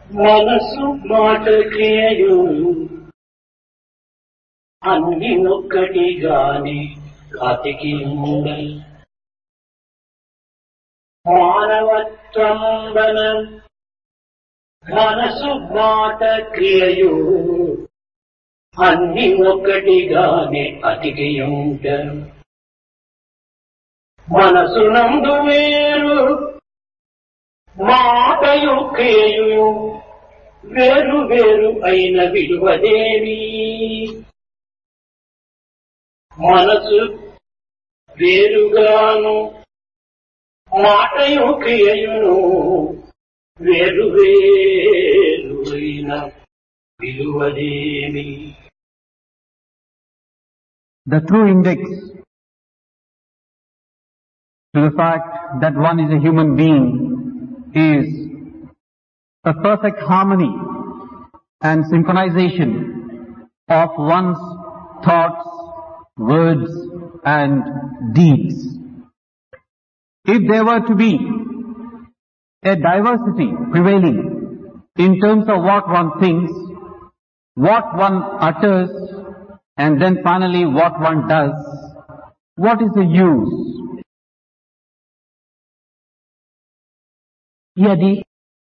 మనసు మాట క్రియయు అన్ని ఒక్కటిగాని అతికి ఉండల్ మానవత్వంబన మనసు మాట క్రియయు అన్ని ఒక్కటిగానే అతికి ఉండల్ మనసు నందు వేరు మాటయు క్రియయు వేరు వేరు అయిన విలువదేవి మనసు వేరుగాను మాటయు క్రియయును వేరు వేరు అయిన విలువదేవి. The true index to the fact that one is a human being is a perfect harmony and synchronization of one's thoughts, words and deeds. If there were to be a diversity prevailing in terms of what one thinks, what one utters, and then finally what one does, what is the use? यदि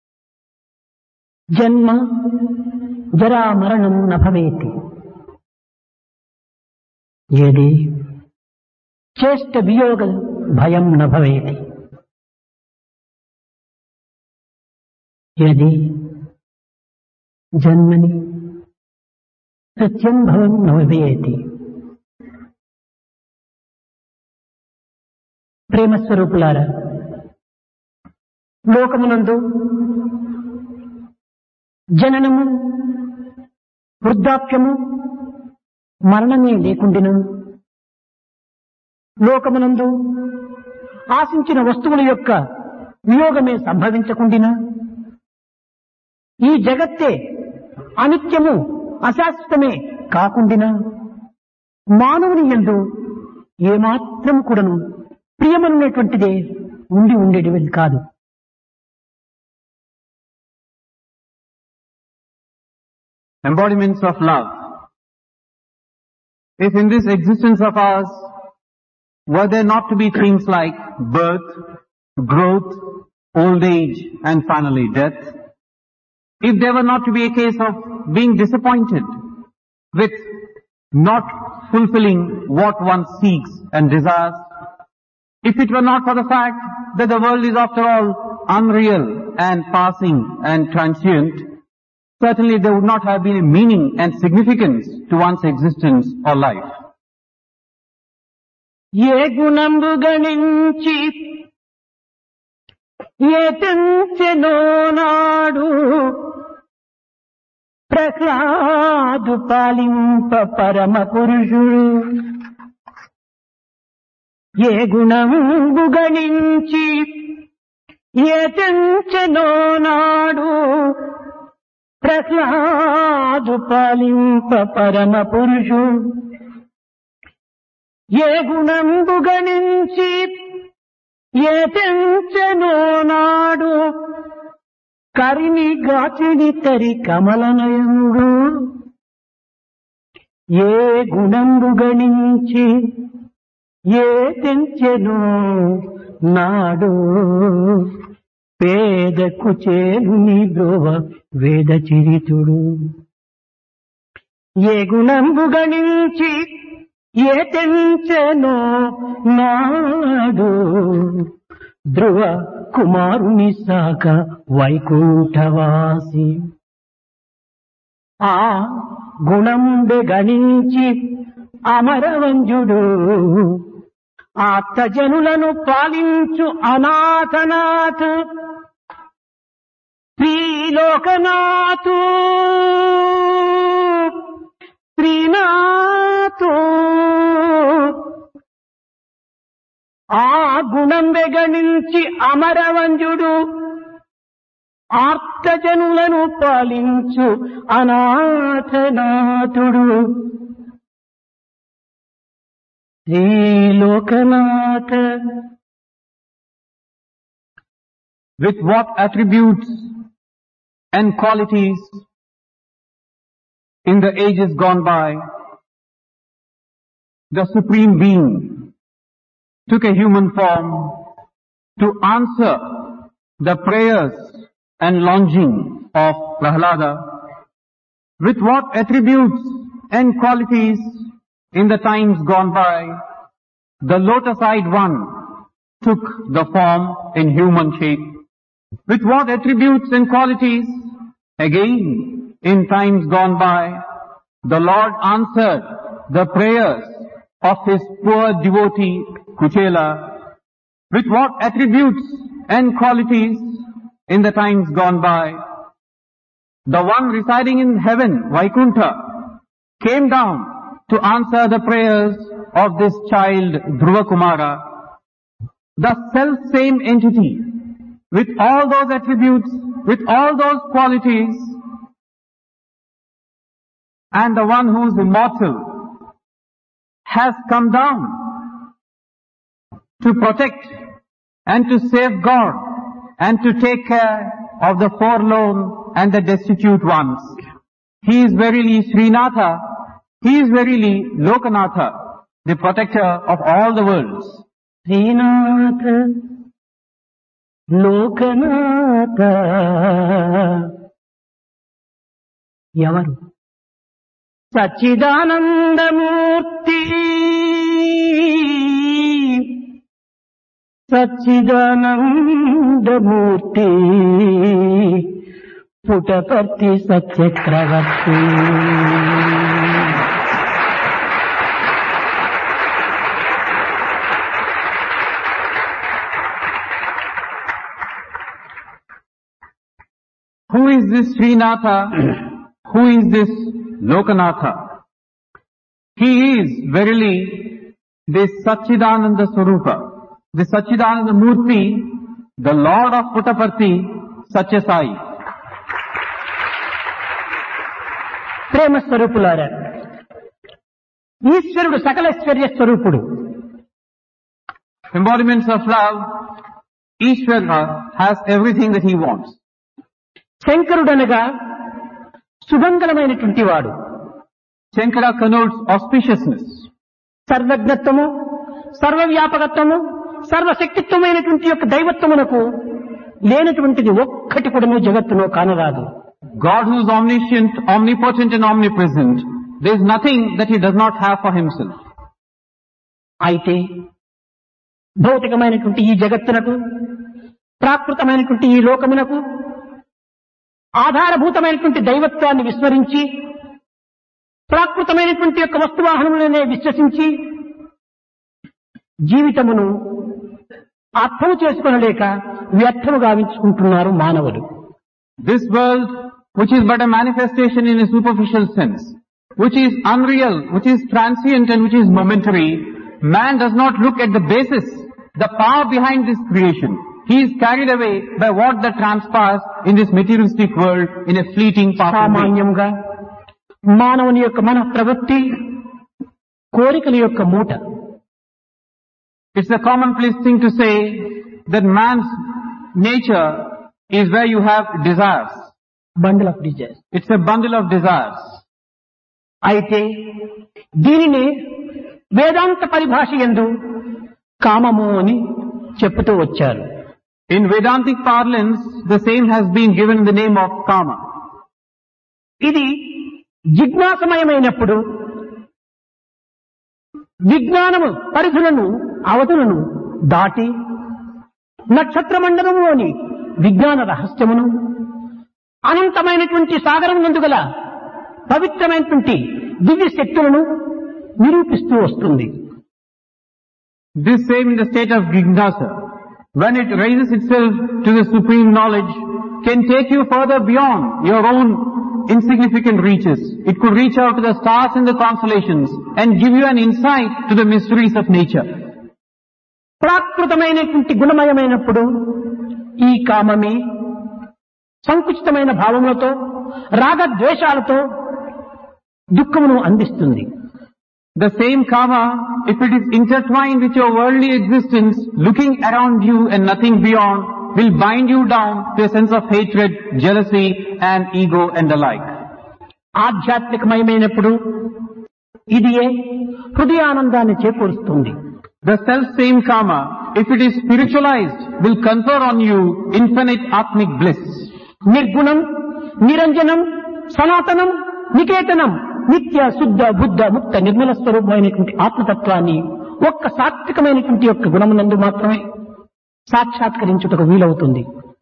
जन्म जरा मरणं न भवेति, यदि चेष्ट वियोग भयं न भवेति, यदि जन्मनि सत्यं भवं न भवेति. ప్రేమ స్వరూపులారా, లోకమునందు జననము, వృద్ధాప్యము, మరణమే లేకుండిను, లోకమునందు ఆశించిన వస్తువుల యొక్క వియోగమే సంభవించకుండినా, ఈ జగత్తే అనిత్యము అశాశ్వతమే కాకుండినా, మానవుని యందు ఏమాత్రం కూడాను ప్రియమనేటువంటిదే ఉండి ఉండేటిది కాదు. Embodiments of love. If in this existence of ours were there not to be things like birth, growth, old age and finally death, if there were not to be a case of being disappointed with not fulfilling what one seeks and desires, if it were not for the fact that the world is after all unreal and passing and transient, certainly there would not have been a meaning and significance to one's existence or life. ఏ గుణంబు గణించి ఏ తెంచెనో నాడు ప్రహ్లాదు పాలింప పరమ పురుషుడు. ఏ గుణంబు గణించి ఏ తెంచెనో నాడు ప్రహ్లాదు పాలింప పరమ పురుషుడు. ఏ గుణంబు గణించి ఏ తెంచెనో నాడు కరిని గాచిని తరి కమలనయుడు. ఏ గుణంబు గణించి ఏ తెంచెనో నాడు పేదకు చేలుని బ్రోవ వేద చరితుడు. ఏ గుణంబు గణించి ఏ తెంచెనో నాడు ధ్రువ కుమారుని సాక వైకుంఠవాసి. ఆ గుణంబె గణించి అమరవంజుడు ఆప్తజనులను పాలించు అనాథనాథ్ శ్రీలోకనాథు శ్రీనాథు. ఆ గుణంబె గణించి అమరవంజుడు ఆర్తజనులను పాలించు అనాథనాథుడు. శ్రీలోకనాథ. With what attributes and qualities in the ages gone by, the Supreme Being took a human form to answer the prayers and longing of Prahlada. With what attributes and qualities in the times gone by, the lotus-eyed one took the form in human shape. With what attributes and qualities, again, in times gone by, the Lord answered the prayers of his poor devotee Kuchela. With what attributes and qualities in the times gone by, the one residing in heaven, Vaikuntha, came down to answer the prayers of this child Dhruva Kumara. The self-same entity, with all those attributes, with all those qualities, and the one who is immortal, has come down to protect and to safeguard and to take care of the forlorn and the destitute ones. He is verily Srinatha, he is verily Lokanatha, the protector of all the worlds. Srinatha, Lokanatha. Yavaru? Satchidanandamurti, Satchidanandamurti, Puttaparthi Satyakravarti. Who is this Srinatha? Who is this Lokanatha? He is verily this Satchidananda Swarupa, the Satchidananda Murti, the Lord of Puttaparthi, Satyasai. ప్రేమ స్వరూపులారా, ఈశ్వరుడు సకలైశ్వర్య స్వరూపుడు. Embodiments of love, Ishvara has everything that he wants. శంకరుడనగా సుమంగళమైనటువంటి వాడు. Shankara connotes auspiciousness. సర్వజ్ఞత్వము, సర్వవ్యాపకత్వము, సర్వశక్తిత్వమైనటువంటి యొక్క దైవత్వమునకు లేనటువంటిది ఒక్కటి కూడా జగత్తులో కానరాదు. God who is omniscient, omnipotent and omnipresent, there is nothing that he does not have for himself. అయితే భౌతికమైనటువంటి ఈ జగత్తునకు, ప్రాకృతమైనటువంటి ఈ లోకమునకు ఆధారభూతమైనటువంటి దైవత్వాన్ని విస్మరించి, ప్రాకృతమైనటువంటి యొక్క వస్తువాహనములనే విశ్వసించి జీవితమును అర్థం చేసుకొనలేక వ్యర్థము గావించుకుంటున్నారు మానవులు. This world, which is but a manifestation in a superficial sense, which is unreal, which is transient and which is momentary, man does not look at the basis, the power behind this creation. He is carried away by what that transpires in this materialistic world in a fleeting passing way. సామాన్యంగా మానవుని యొక్క మన ప్రవృత్తి కోరికల యొక్క మూట. It's a commonplace thing to say that man's nature is where you have desires. Bundle of desires. It's a bundle of desires. అయితే దీనిని వేదాంత పరిభాష యందు కామము అని చెప్పుతూ వచ్చారు. In Vedantic parlance, the same has been given the name of kama. ఇది జిజ్ఞాసమయమైనప్పుడు విజ్ఞానము పరిధులను అవధులను దాటి నక్షత్ర మండలంలోని విజ్ఞాన రహస్యమును అనంతమైనటువంటి సాగరం నందుగల పవిత్రమైనటువంటి దివ్య శక్తులను నిరూపిస్తూ వస్తుంది. This same in the state of Jignasa, when it raises itself to the supreme knowledge, can take you further beyond your own insignificant reaches. It could reach out to the stars and the constellations and give you an insight to the mysteries of nature. ప్రాకృతమైనటువంటి గుణమయమైనప్పుడు ఈ కామమే సంకుచితమైన భావములతో, రాగద్వేషాలతో దుఃఖమును అందిస్తుంది. The same kama, if it is intertwined with your worldly existence, looking around you and nothing beyond, will bind you down to a sense of hatred, jealousy and ego and the like. ఆధ్యాత్మికమయమైనప్పుడు ఇదియే హృదయానందాన్ని చేకూరుస్తుంది. The self-same karma, if it is spiritualized, will confer on you infinite atmic bliss. నిర్గుణం, నిరంజనం, సనాతనం, నికేతనం, నిత్య శుద్ధ బుద్ధ ముక్త నిర్మల స్వరూపమైనటువంటి ఆత్మతత్వాన్ని ఒక్క సాత్వికమైనటువంటి యొక్క గుణమునందు మాత్రమే సాక్షాత్కరించుటకు వీలవుతుంది.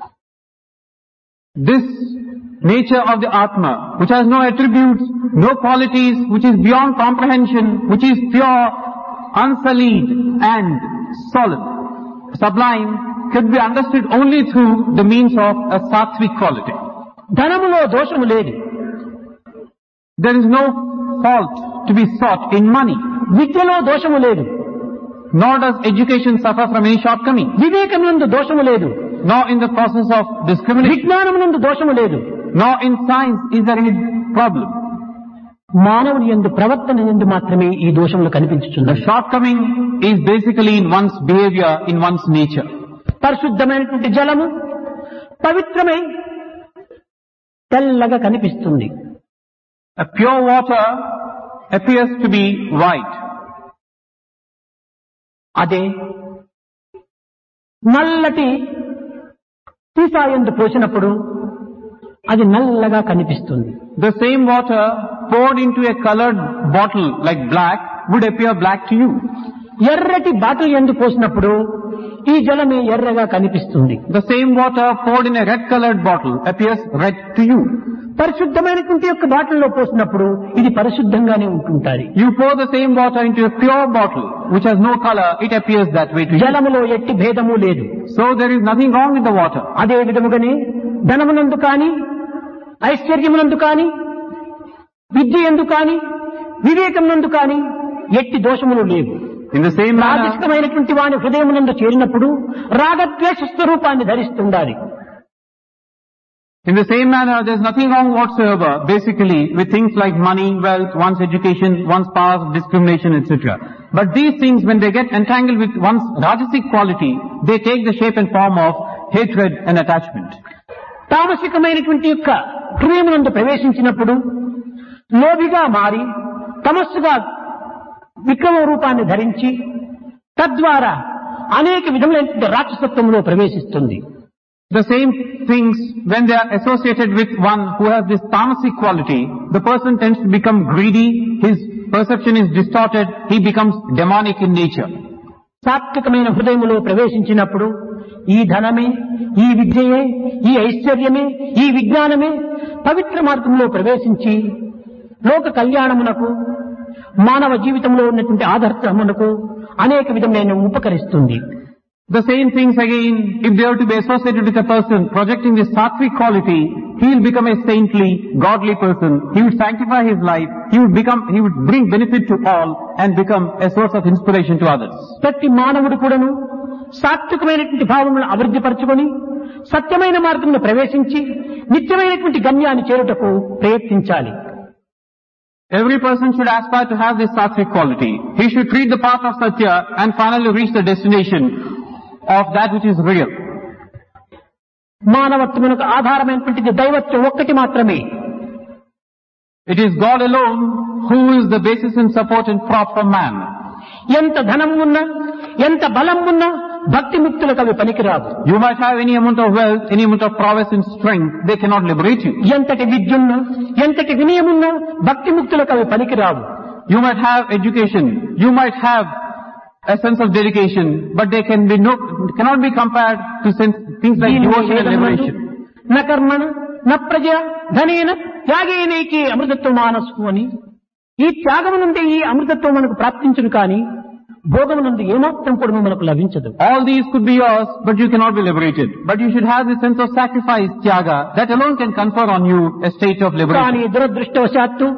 This nature of the Atma, which has no attributes, no qualities, which is beyond comprehension, which is pure, unsullied and solemn, sublime, could be understood only through the means of a sattvic quality. ధనములో దోషము లేదు. There is no fault to be sought in money. విద్యలో దోషము లేదు. Nor does education suffer from any shortcoming. వివేకమునందు దోషము లేదు. Nor in the process of discrimination. విజ్ఞానమునందు దోషము లేదు. Nor in science is there any problem. మానవుని యందు ప్రవర్తన యందు మాత్రమే ఈ దోషములు కనిపించుచున్నది. The shortcoming is basically in one's behavior, in one's nature. పరిశుద్ధమైనటువంటి జలము పవిత్రమై తెల్లగా కనిపిస్తుంది. A pure water appears to be white. అదే నల్లటి సీసాయందు పోసినప్పుడు అది నల్లగా కనిపిస్తుంది. The same water poured into a colored bottle like black would appear black to you. ఎర్రటి బాటిల్ యందు పోసినప్పుడు ఈ జలమే ఎర్రగా కనిపిస్తుంది. The same water poured in a red colored bottle appears red to you. పరిశుద్ధమైనటువంటి యొక్క బాటిల్లో పోసినప్పుడు ఇది పరిశుద్ధంగానే ఉంటుంటాయి. You pour the same water into a pure bottle which has no color, it appears that way to you. జలములో ఎట్టి భేదము లేదు. So there is nothing wrong with the water. అదే విధముగానే ధనమునందు కానీ, ఐశ్వర్యమునందు కానీ, విద్య యందు కానీ, వివేకమునందు కానీ ఎట్టి దోషములు లేవు. In the same manner, రాజసికమైనటువంటి వాని హృదయమునందు చేరినప్పుడు రాగద్వేష స్వరూపాన్ని ధరిస్తుండాలి. in the same manner, there is nothing wrong whatsoever, basically, with things like money, wealth, one's education, one's past, discrimination, etc. But these things, when they get entangled with one's rajasic quality, they take the shape and form of hatred and attachment. తామసికమైనటువంటి యొక్క హృదయమునందు ప్రవేశించినప్పుడు లోభిగా మారి తమస్సుగా విక్రమ రూపాన్ని ధరించి తద్వారా అనేక విధములైన రాక్షసత్వంలో ప్రవేశిస్తుంది. The same things, when they are associated with one who has this tamasic quality, the person tends to become greedy, his perception is distorted, he becomes demonic in nature. సాత్వికమైన హృదయములో ప్రవేశించినప్పుడు ఈ ధనమే, ఈ విద్యయే, ఈ ఐశ్వర్యమే, ఈ విజ్ఞానమే పవిత్ర మార్గంలో ప్రవేశించి లోక కళ్యాణమునకు, మానవ జీవితంలో ఉన్నటువంటి ఆదర్శమునకు అనేక విధమైన ఉపకరిస్తుంది. The same things again, if they are to be associated with a person projecting this sattvic quality, he will become a saintly, godly person. He would sanctify his life. He would bring benefit to all and become a source of inspiration to others. ప్రతి మానవుడు కూడాను సాత్వికమైనటువంటి భావములను అభివృద్ధి పరచుకొని సత్యమైన మార్గంలో ప్రవేశించి నిత్యమైనటువంటి గమ్యాన్ని చేరుటకు ప్రయత్నించాలి. Every person should aspire to have this sattvic quality. He should tread the path of Satya and finally reach the destination of that which is real. మానవత్వమునకు ఆధారమైనటువంటిది దైవత్వం ఒక్కటి మాత్రమే. It is God alone who is the basis and support and prop for man. ఎంత ధనం ఉన్నా, ఎంత బలం ఉన్నా భక్తి ముక్తులకు అవి పనికిరావు. You might have any amount of wealth, any amount of prowess and strength, they cannot liberate you. ఎంతటి విద్యున్నా, ఎంతటి వినయమున్నా భక్తి ముక్తులకు అవి పనికిరావు. You might have education, you might have a sense of dedication, but they cannot be compared to things like devotion and liberation. న కర్మణ న ప్రజ ధనేన త్యాగేనైకి అమృతత్వ మానసు అని ఈ త్యాగము నుండి ఈ అమృతత్వం మనకు ప్రాప్తించును కానీ భోగము నుండి ఏమాత్రం కూడా మనకు లభించదు. All these could be yours, but you cannot be liberated. But you should have the sense of sacrifice, tyaga, that alone can confer on you a state of liberation. కానీ దురదృష్టవశాత్తు,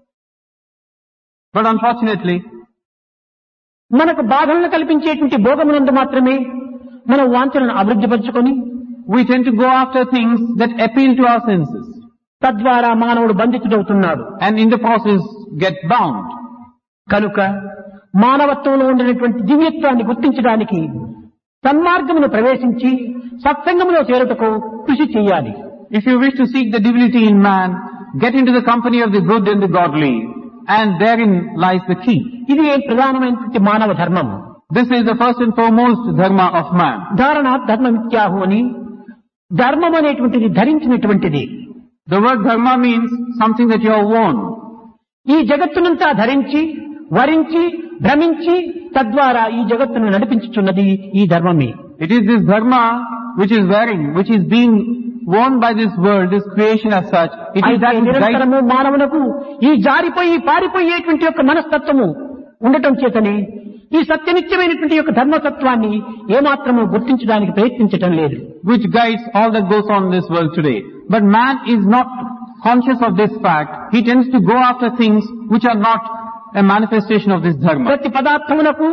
but unfortunately, మనకు బాధలను కల్పించేటువంటి భోగమునందు మాత్రమే మన వాంఛలను అభివృద్ధి పరచుకొని we tend to go after things that appeal to our senses. తద్వారా మానవుడు బంధితుడవుతున్నాడు. And in the process get bound. కనుక మానవత్వంలో ఉండినటువంటి దివ్యత్వాన్ని గుర్తించడానికి సన్మార్గమును ప్రవేశించి సత్సంగములో చేరుటకు కృషి చేయాలి. If you wish to seek the divinity in man, get into the company of the good and the godly, and therein lies the key. ఇది ప్రధానమైనటువంటి మానవ ధర్మము. This is the first and foremost dharma of man. ధారణ ధర్మమిత్యాహు అని, ధర్మం అనేటువంటిది ధరించినటువంటిది. The word dharma means something that you have worn. ఈ జగత్తునంతా ధరించి వరించి భ్రమించి తద్వారా ఈ జగత్తును నడిపించుచున్నది ఈ ధర్మమే. It is this dharma which is wearing, which is being worn by this world, this creation as such. It is that నిరంతరము మానవులకు ఈ జారిపోయి పారిపోయేటువంటి యొక్క మనస్తత్వము ఉండటం చేతనే ఈ సత్యనిత్యమైనటువంటి యొక్క ధర్మతత్వాన్ని ఏమాత్రము గుర్తించడానికి ప్రయత్నించటం లేదు. Which guides all that goes on in this world today. But man is not conscious of this fact. He tends to go after things which are not a manifestation of this dharma. ప్రతి పదార్థమునకు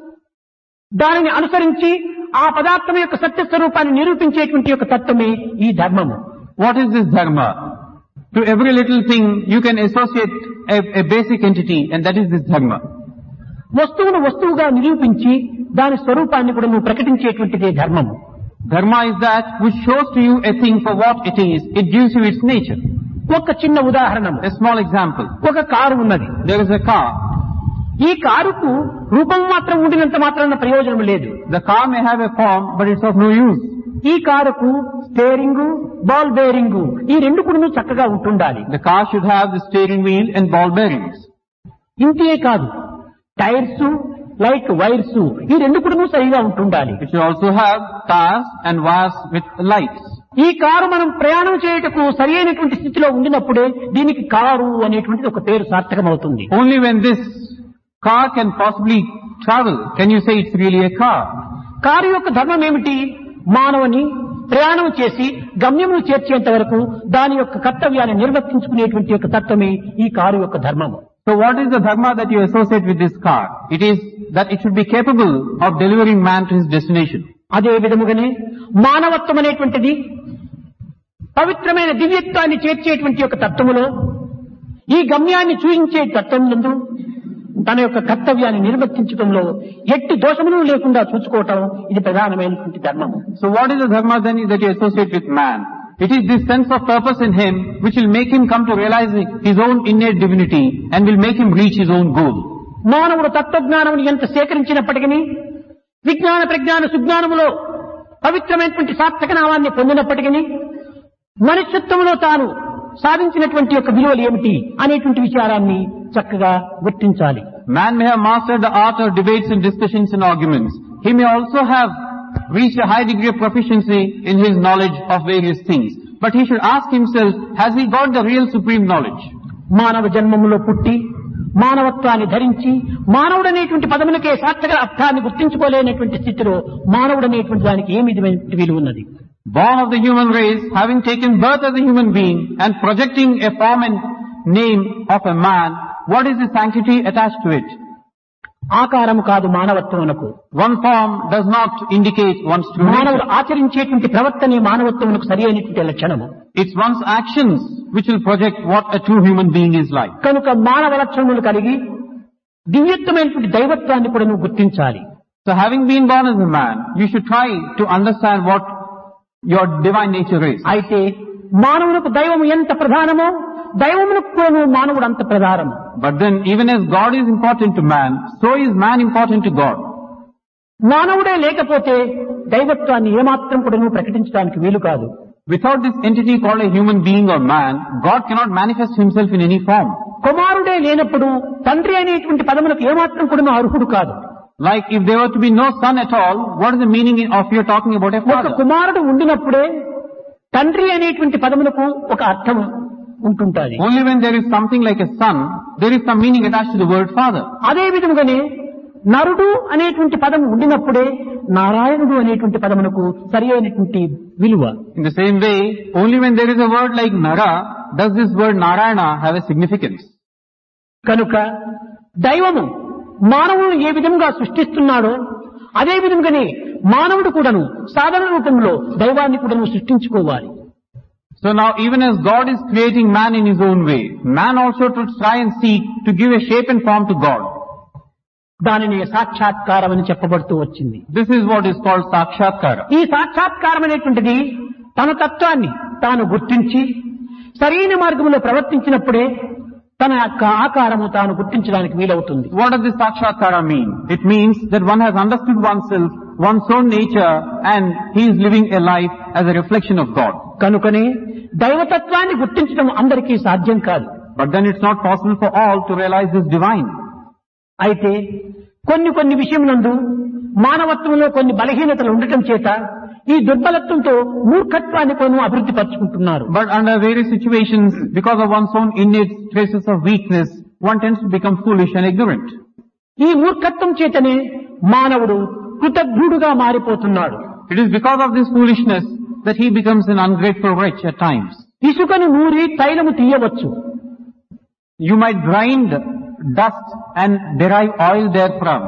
దానిని అనుసరించి ఆ పదార్థం యొక్క సత్య స్వరూపాన్ని నిరూపించేటువంటి యొక్క తత్వమే ఈ ధర్మము. What is this dharma? To every little thing you can associate a basic entity, and that is this dharma. వస్తువును వస్తువుగా నిరూపించి దాని స్వరూపాన్ని కూడా నువ్వు ప్రకటించేటువంటిదే ధర్మము. Dharma is that which shows to you a thing for what it is. It gives you its nature. ఒక చిన్న ఉదాహరణము, A small example. ఒక కారు ఉన్నది. There is a car. ఈ కారుకు రూపం మాత్రం ఉండినంత మాత్రాన ప్రయోజనం లేదు. The car may have a form, but it's of no use. ఈ కారుకు స్టీరింగ్, బాల్ బేరింగ్ ఈ రెండు కూడా చక్కగా ఉంటుండాలి. The car should have the steering wheel and ball bearings. ఇంతే కాదు, టైర్స్ లైక్ వైర్స్ ఈ రెండు కూడా సరిగా ఉంటుండాలి. It should also have tires and wires with lights. ఈ కారు మనం ప్రయాణం చేయుటకు సరి అయినటువంటి స్థితిలో ఉండినప్పుడే దీనికి కారు అనేటువంటిది ఒక పేరు సార్థకం అవుతుంది. Only when this car can possibly travel can you say it's really a car. Car యొక్క ధర్మం ఏమిటి? మానవుని ప్రయాణం చేసి గమ్యము చేర్చేంత వరకు దాని యొక్క కర్తవ్యాన్ని నిర్వర్తించుకునేటువంటి యొక్క తత్వమే ఈ కారు యొక్క ధర్మము. So what is the dharma that you associate with this car? It is that it should be capable of delivering man to his destination. అదే విధముగానే మానవత్వం అనేటువంటిది పవిత్రమైన దివ్యత్వాన్ని చేర్చేటువంటి యొక్క తత్వములో ఈ గమ్యాన్ని చూయించే తత్వమునందు తన యొక్క కర్తవ్యాన్ని నిర్వర్తించడంలో ఎట్టి దోషములు లేకుండా చూసుకోవటం ఇది ప్రధానమైనటువంటి ధర్మము. So what is the dharma then that you associate with man? It is this sense of purpose in him which will make him come to realize his own innate divinity and will make him reach his own goal. మానవుడు తత్వజ్ఞానమును ఎంత సేకరించినప్పటికీ విజ్ఞాన ప్రజ్ఞాన సుజ్ఞానములో పవిత్రమైనటువంటి సార్థక నామాన్ని పొందినప్పటికీ మనుష్యత్వంలో తాను సాధించినటువంటి యొక్క విలువలు ఏమిటి అనేటువంటి విచారాన్ని చక్కగా గుర్తించాలి. Man may have mastered the art of debates and discussions and arguments. He may also have reached a high degree of proficiency in his knowledge of various things. But he should ask himself, has he got the real supreme knowledge? మానవ జన్మములో పుట్టి మానవత్వాన్ని ధరించి మానవుడనేటువంటి పదములకే సార్థక అర్థాన్ని గుర్తించుకోలేనటువంటి స్థితిలో మానవుడనేటువంటి దానికి ఏమి విధమైన విలువ ఉన్నది? Born of the human race, having taken birth as a human being and projecting a form and name of a man, what is the sanctity attached to it? ఆకారము కాదు మానవత్వమునకు. One form does not indicate one's true మానవుడు nature. ఆచరించేటువంటి ప్రవర్తనే మానవత్వమునకు సరి అయినటువంటి లక్షణము. It's one's actions which will project what a true human being is like. కనుక మానవ లక్షణములు కలిగి దివ్యత్వమైనటువంటి దైవత్వాన్ని కూడా నువ్వు గుర్తించాలి. So having been born as a man, you should try to understand what your divine nature is. అయితే మానవులకు దైవము ఎంత ప్రధానమో దైవమునకు కూడా మానవుడు అంత ప్రధానము. But then even as God is important to man, so is man important to God. మానవుడే లేకపోతే దైవత్వాన్ని ఏమాత్రం కూడా నువ్వు ప్రకటించడానికి వీలు కాదు. Without this entity called a human being or man, God cannot manifest himself in any form. కుమారుడే లేనప్పుడు తండ్రి అనేటువంటి పదములకు ఏమాత్రం కూడా అర్హుడు కాదు. Like if there were to be no son at all, what is the meaning of your talking about a ఒక father? కుమారుడు ఉండినప్పుడే తండ్రి అనేటువంటి పదములకు ఒక అర్థం ఉంటుంటుంది. Only when there is something like a son, there is some meaning attached to the word father. అదే విధముగానే నరుడు అనేటువంటి పదం ఉండినప్పుడే నారాయణుడు అనేటువంటి పదమునకు సరి అయినటువంటి విలువ. In the same way, only when there is a word like Nara, does this word Narayana have a significance. కనుక దైవము మానవుడు ఏ విధంగా సృష్టిస్తున్నాడో అదే విధంగానే మానవుడు కూడాను సాధన రూపంలో దైవాన్ని కూడాను సృష్టించుకోవాలి. So now even as God is creating man in his own way, man also should try and seek to give a shape and form to God. దానిని సాక్షాత్కారం అని చెప్పబడుతూ వచ్చింది. This is what is called sakshatkara. ఈ సాక్షాత్కారం అనేటువంటిది తన తత్వాన్ని తాను గుర్తించి సరైన మార్గంలో ప్రవర్తించినప్పుడే తన యొక్క ఆకారము తాను గుర్తించడానికి వీలవుతుంది. What does this sakshatkara mean? It means that one has understood oneself, one's own nature, and he is living a life as a reflection of God. కనుకనే దైవతత్వాన్ని గుర్తించడం అందరికీ సాధ్యం కాదు. But then it's not possible for all to realize this divine. అయితే కొన్ని విషయమునందు మానవత్వంలో కొన్ని బలహీనతలు ఉండటం చేత ఈ దుర్బలత్వంతో మూర్ఖత్వాన్ని కొన్ని అభివృద్ధి పరుచుకుంటున్నారు. But under various situations, because of one's own innate traces of weakness, one tends to become foolish and ignorant. ఈ మూర్ఖత్వం చేతనే మానవుడు కృతజ్ఞుడుగా మారిపోతున్నాడు. It is because of this foolishness that he becomes an ungrateful wretch at times. ఇసుకను నూరి తైలము తీయవచ్చు. You might grind dust and derive oil therefrom.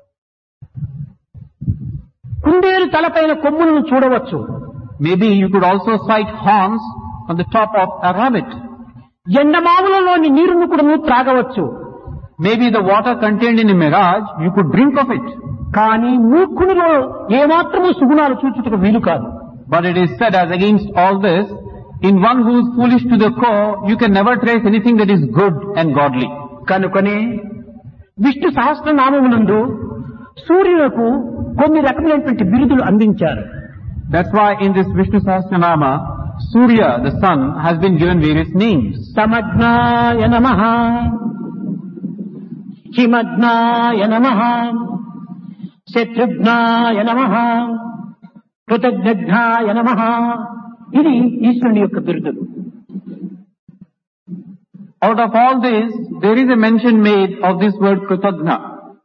కుందేలు తలపైన కొమ్ములను చూడవచ్చు. Maybe you could also sight horns on the top of a rabbit. ఎండమావులలోని నీరును కూడా త్రాగవచ్చు. Maybe the water contained in a mirage, you could drink of it. కానీ మూర్ఖునిలో ఏమాత్రము సుగుణాలు చూచుటకు వీలు కాదు. But it is said, as against all this, in one who is foolish to the core, you can never trace anything that is good and godly. కనుకనే విష్ణు సహస్రనామమునందు సూర్యులకు కొన్ని రకమైనటువంటి బిరుదులు అందించారు. That's why in this Vishnu Sahasranama, Surya, the sun, has been given various names. సమజ్ఞాయ నమః, హిమజ్ఞాయ నమః, శత్రుఘ్నాయ నమః, కృతజ్ఞాయ నమః. ఇది ఈశ్వరుని యొక్క బిరుదులు. Out of all this, there is a mention made of this word Kritagna.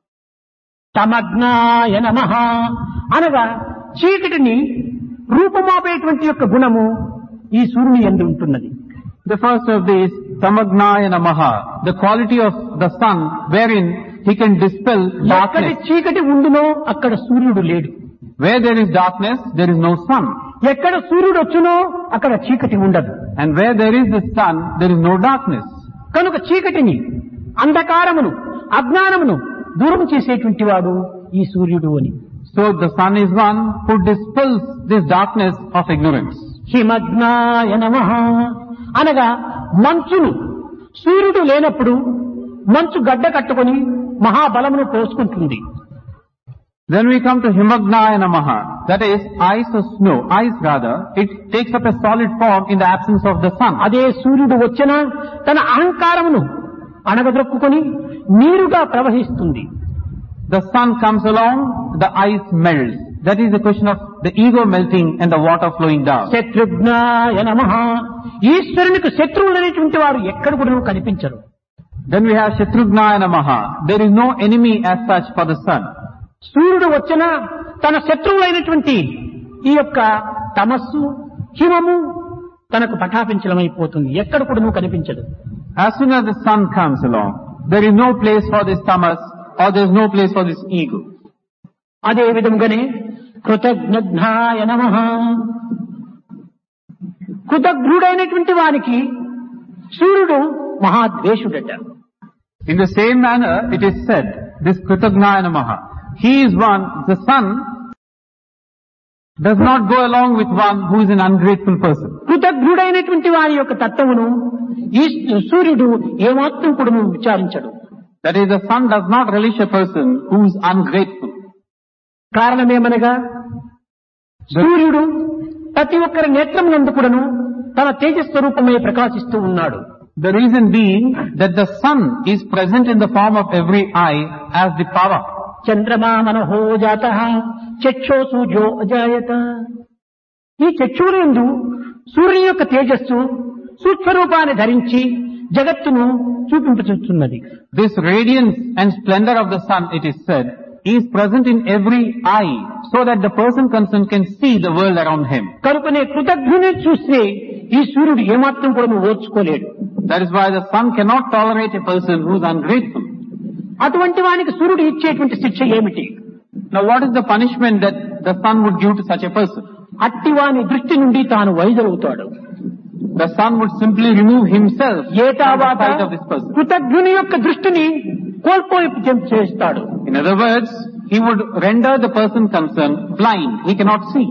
తమజ్ఞాయ నమః అనగా చీకటిని రూపమాపేటువంటి యొక్క గుణము ఈ సూర్యుని యందు ఉంటున్నది. The first of these, Tamagnaya Namaha, the quality of the sun wherein he can dispel ఎక్కడి darkness. చీకటి ఉండునో అక్కడ సూర్యుడు లేడు. Where there is darkness, there is no sun. ఎక్కడ సూర్యుడు వచ్చునో అక్కడ చీకటి ఉండదు. And where there is the sun, there is no darkness. కనుక చీకటిని, అంధకారమును, అజ్ఞానమును దూరం చేసేటువంటి వాడు ఈ సూర్యుడు అని. So the sun is one who dispels this darkness of ignorance. హిమజ్ఞాయ నమః అనగా మంచును, సూర్యుడు లేనప్పుడు మంచు గడ్డ కట్టుకొని మహాబలమును పోసుకుంటుంది. Then we come to Himagnaya Namaha, that is ice or snow, ice rather, it takes up a solid form in the absence of the sun. అదే సూర్యుడు వచ్చినా తన అహంకారమును అణగదొక్కుకొని నీరుగా ప్రవహిస్తుంది. The sun comes along, the ice melts. That is the question of the ego melting and the water flowing down. శత్రుఘ్నాయ నమః ఈశ్వరునికి శత్రువులు అనేటువంటి వారు ఎక్కడ కూడా కనిపించరు. Then we have Shatrughnaya Namaha. There is no enemy as such for the sun. సూర్యుడు వచ్చినా తన శత్రువులైనటువంటి ఈ యొక్క తమస్సు, హిమము తనకు పటాపించలమైపోతుంది. ఎక్కడ కూడా కనిపించదు. As soon as the sun comes along, there is no place for this tamas or there is no place for this ego. అదే విధంగానే కృతజ్ఞాయ నమః కృతజ్ఞుడైనటువంటి వానికి సూర్యుడు మహాద్వేషుడట. In the same manner, it is said, this Kritaghnaya Namaha, he is one, the sun does not go along with one who is an ungrateful person. కృతజ్ఞుడైనటువంటి వారి యొక్క తత్వమును ఈ సూర్యుడు ఏమాత్రం కూడా విచారించడు. That is, the sun does not relish a person who is ungrateful. కారణమేమనగా సూర్యుడు ప్రతి ఒక్కరి నేత్రమునందు కూడాను తన తేజస్వరూపమే ప్రకాశిస్తూ ఉన్నాడు. The reason being that the sun is present in the form of every eye as the power. చంద్రమా మనహో జాతః చక్షో సూర్యో అజాయత. ఈ చక్షువులందు సూర్యుని యొక్క తేజస్సు సూక్ష్మరూపాన్ని ధరించి జగత్తును చూపించుచున్నది. This radiance and splendor of the sun, it is said, is present in every eye so that the person concerned can see the world around him. కనుకనే కృతజ్ఞుని చూస్తే ఈ సూర్యుడు ఏమాత్రం కూడా ఓర్చుకోలేడు. That is why the sun cannot tolerate a person who is ungrateful. అటువంటి వానికి సూర్యుడు ఇచ్చేటువంటి శిక్ష ఏమిటి? Now what is the punishment that the sun would give to such a person? అట్టి వాని దృష్టి నుండి తాను వైదొలుగుతాడు. The sun would simply remove himself A from the తర్వాత sight of this person. కృతజ్ఞుని యొక్క దృష్టిని కోల్పోయి చేస్తాడు. In other words, he would render the person concerned blind. He cannot see.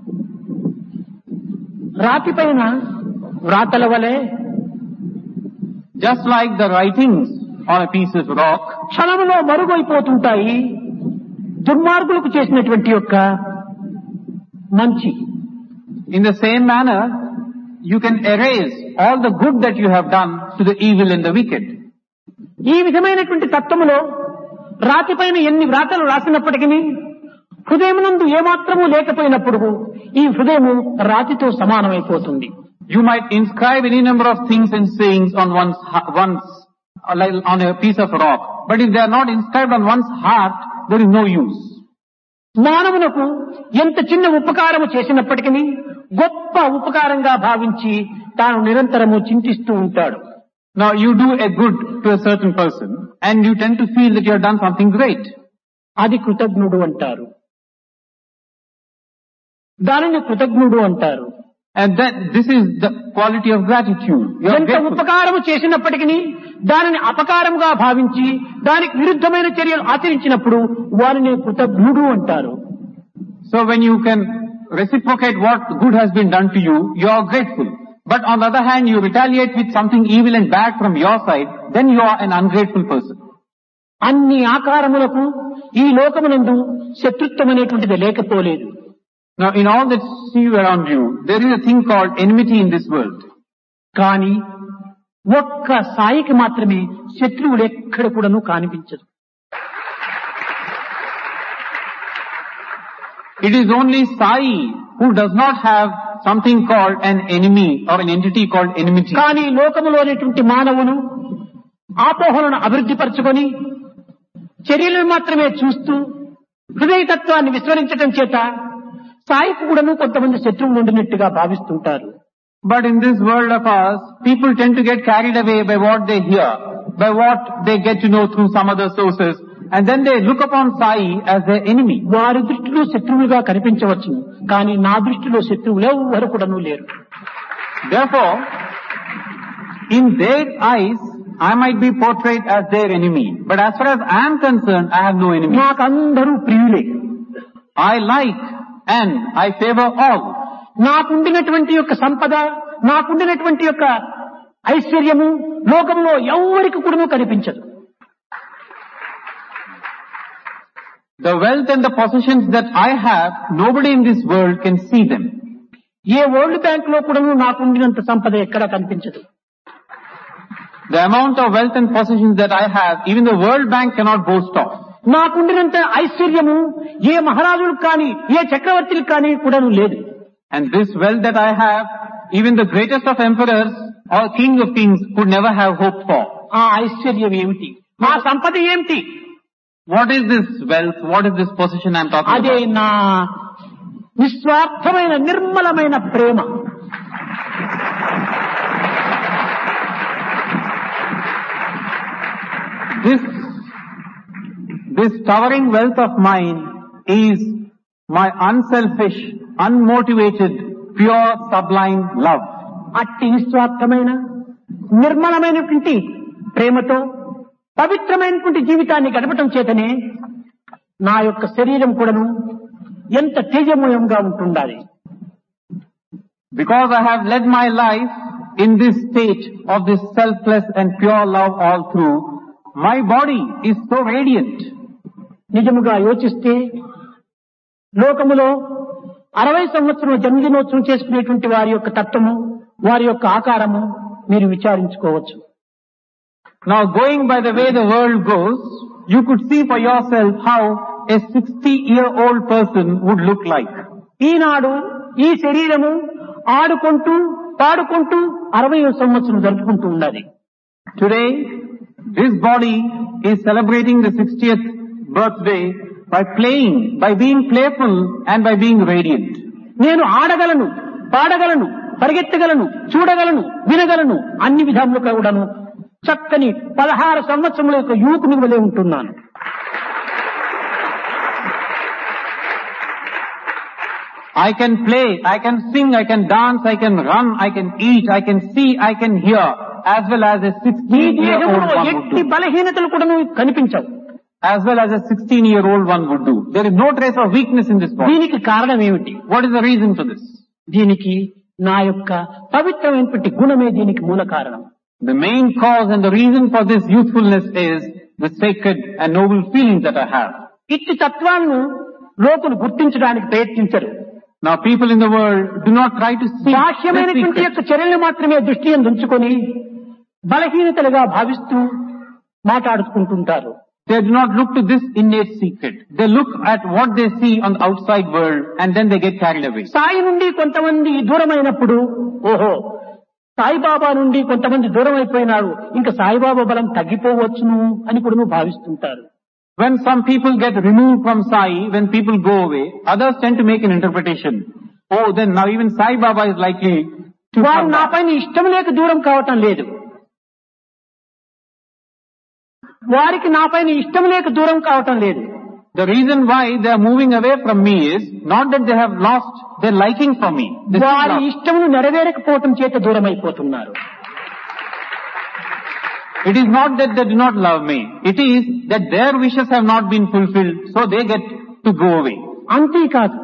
రాతి పైన వ్రాతల వలె Just like the writings on a piece of rock, క్షణంలో మరుగైపోతుంటాయి దుర్మార్గులకు చేసినటువంటి యొక్క మంచి. in the same manner, you can erase all the good that you have done to the evil and the wicked. ఈ విధమైనటువంటి తత్వములో రాతిపైన ఎన్ని వ్రాతలు రాసినప్పటికీ హృదయమునందు ఏమాత్రము లేకపోయినప్పుడు ఈ హృదయము రాతితో సమానమైపోతుంది. You might inscribe any number of things and sayings on like on a piece of rock, but if they are not inscribed on one's heart, there is no use. మానవునకు ఎంత చిన్న ఉపకారము చేసినప్పటికీ గొప్ప ఉపకారంగా భావించి తాను నిరంతరము చింతిస్తూ ఉంటాడు. Now you do a good to a certain person and you tend to feel that you have done something great. అది కృతజ్ఞుడు అంటారు, దానిని కృతజ్ఞుడు అంటారు. And that this is the quality of gratitude. You are ఎంత grateful. ఉపకారము చేసినప్పటికీ దానిని అపకారముగా భావించి దానికి విరుద్ధమైన చర్యలు ఆచరించినప్పుడు వారిని కృతజ్ఞుడు అంటారు. So when you can reciprocate what good has been done to you, you are grateful. But on the other hand, you retaliate with something evil and bad from your side, then you are an ungrateful person. అన్ని ఆకారములకు ఈ లోకమునందు శత్రుత్వం అనేటువంటిది లేకపోలేదు. Now in all that see around you, there is a thing called enmity in this world. కానీ ఒక్క సాయికి మాత్రమే శత్రువులు ఎక్కడ కూడాను కనిపించదు. It is only Sai who does not have something called an enemy or an entity called enmity. కానీ లోకములోనేటువంటి మానవులు ఆపోహలను అభివృద్ధి పరచుకొని చర్యలను మాత్రమే చూస్తూ హృదయతత్వాన్ని విస్మరించడం చేత సాయికి కూడాను కొంతమంది శత్రువులు ఉండినట్టుగా భావిస్తుంటారు. But in this world of ours, people tend to get carried away by what they hear, by what they get to know through some other sources, and then they look upon Sai as their enemy. వారి దృష్టిలో శత్రువులుగా కనిపించవచ్చు, కానీ నా దృష్టిలో శత్రువులు ఎవరు కూడాను లేరు. Therefore, in their eyes, I might be portrayed as their enemy, but as far as I am concerned, I have no enemy. నాకందరూ ప్రియులే. I like and I favor all. నాకుండినటువంటి యొక్క సంపద, నాకుండినటువంటి యొక్క ఐశ్వర్యము లోకంలో ఎవరికి కూడాను కనిపించదు. The wealth and the possessions that I have, nobody in this world can see them. ఏ World Bank లో కూడాను నాకుండినంత సంపద ఎక్కడా కనిపించదు. The amount of wealth and possessions that I have, even the World Bank cannot boast of. నాకుండినంత ఐశ్వర్యము ఏ మహారాజులకు కానీ ఏ చక్రవర్తులకు కానీ కూడాను లేదు. And this wealth that I have, even the greatest of emperors or kings of kings could never have hoped for. ఆ ఐశ్వర్యం ఏమిటి, ఆ సంపద ఏమిటి? What is this wealth? What is this possession I am talking అదే about? నా నిస్వార్థమైన నిర్మలమైన ప్రేమ. This towering wealth of mine is my unselfish, unmotivated, pure, sublime love. అట్టి నిస్వార్థమైన నిర్మలమైనటువంటి ప్రేమతో పవిత్రమైనటువంటి జీవితాన్ని గడపటం చేతనే నా యొక్క శరీరం కూడాను ఎంత తేజమయంగా ఉంటుండాలి. Because I have led my life in this state of this selfless and pure love all through, my body is so radiant. నిజముగా యోచిస్తే లోకములో 60 సంవత్సరం జన్మదినోత్సవం చేసుకునేటువంటి వారి యొక్క తత్వము, వారి యొక్క ఆకారము మీరు విచారించుకోవచ్చు. Now going by the way the world goes, you could see for yourself how a 60-year-old person would look like. ఈనాడు ఈ శరీరము ఆడుకుంటూ పాడుకుంటూ 60 సంవత్సరం జరుపుకుంటూ ఉన్నది. Today, this body is celebrating the 60th birthday by playing, by being playful and by being radiant. నేను ఆడగలను, పాడగలను, పరిగెత్తగలను, చూడగలను, వినగలను, అన్ని విధాలుగా కూడాను చక్కని 16 సంవత్సరముల యొక్క యువకుని వలె ఉంటున్నాను. I can play, I can sing, I can dance, I can run, I can eat, I can see, I can hear, as well as a ఈ 60-year-old దేహంలో one would ఎట్టి do. బలహీనతలు కూడాను కనిపించవు. as well as a 16-year-old one would do. There is no trace of weakness in this body. దీనికి కారణం ఏమిటి? What is the reason for this? దీనికి నా యొక్క పవిత్రమైనటువంటి గుణమే దీనికి మూల కారణం. The main cause and the reason for this youthfulness is the sacred and noble feelings that I have. ఇట్టి తత్వాలను లోకులు గుర్తించడానికి ప్రయత్నించరు. Now people in the world do not try to see this బాహ్యమైనటువంటి secret. యొక్క చర్యలు మాత్రమే దృష్టి ఉంచుకొని బలహీనతలుగా భావిస్తూ మాట్లాడుకుంటుంటారు. They do not look to this innate secret. They look at what they see on the outside world and then they get carried away. Sai నుండి కొంతమంది దూరమైనప్పుడు ఓహో సాయిబాబా నుండి కొంతమంది దూరం అయిపోయినారు, ఇంకా సాయిబాబా బలం తగ్గిపోవచ్చును అని కూడా భావిస్తుంటారు. When some people get removed from Sai, when people go away, others tend to make an interpretation. Oh, then now even Sai Baba is likely to వారు come నా back. పైన ఇష్టం లేక దూరం కావటం లేదు, వారికి నా పైన ఇష్టం లేక దూరం కావటం లేదు. The reason why they are moving away from me is not that they have lost their liking for me. This is వారి not. ఇష్టమును నెరవేరకపోవటం చేత దూరం అయిపోతున్నారు. It is not that they do not love me. It is that their wishes have not been fulfilled, so they get to go away. అంతేకాదు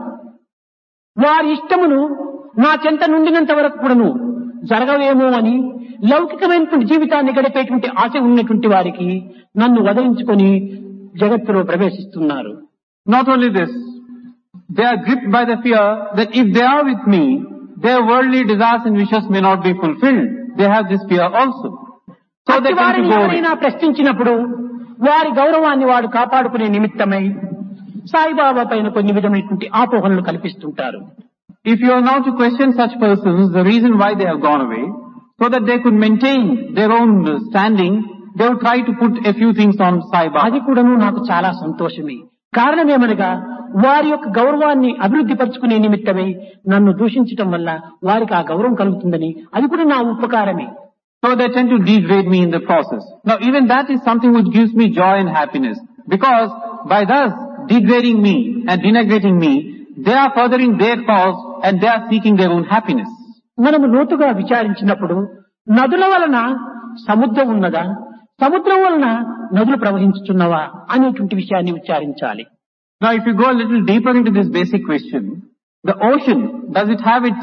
వారి ఇష్టమును నా చెంత నుండినంత వరకు కూడాను జరగవేమో అని లౌకికమైనటువంటి జీవితాన్ని గడిపేటువంటి ఆశ ఉన్నటువంటి వారికి నన్ను వదిలించుకొని జగత్తులో ప్రవేశిస్తున్నారు. Not only this, they are gripped by the fear that if they are with me, their worldly desires and wishes may not be fulfilled. They have this fear also. So they tend to వారిని go away. ఎవరైనా ప్రశ్నించినప్పుడు వారి గౌరవాన్ని వాడు కాపాడుకునే నిమిత్తమై సాయిబాబా పైన కొన్ని విధమైనటువంటి ఆపోహనలు కల్పిస్తుంటారు. If you are now to question such persons, the reason why they have gone away, so that they could maintain their own standing, they would try to put a few things on Sai Baba. అది కూడాను నాకు చాలా సంతోషమే. కారణమేమనగా వారి యొక్క గౌరవాన్ని అభివృద్ధి పరుచుకునే నిమిత్తమై నన్ను దూషించటం వల్ల వారికి ఆ గౌరవం కలుగుతుందని అది కూడా నా ఉపకారమే. So they tend to degrade me in the process. Now even that is something which gives me joy and happiness, because by thus degrading me and denigrating me, they are furthering their cause and they are seeking their own happiness. మనము లోతుగా విచారించినప్పుడు నదుల వలన సముద్రం ఉన్నదా, సముద్రం వలన నదులు ప్రవహించుచున్నవా అనేటువంటి విషయాన్ని విచారించాలి. Now if you go a little deeper into this basic question, the ocean, does it have its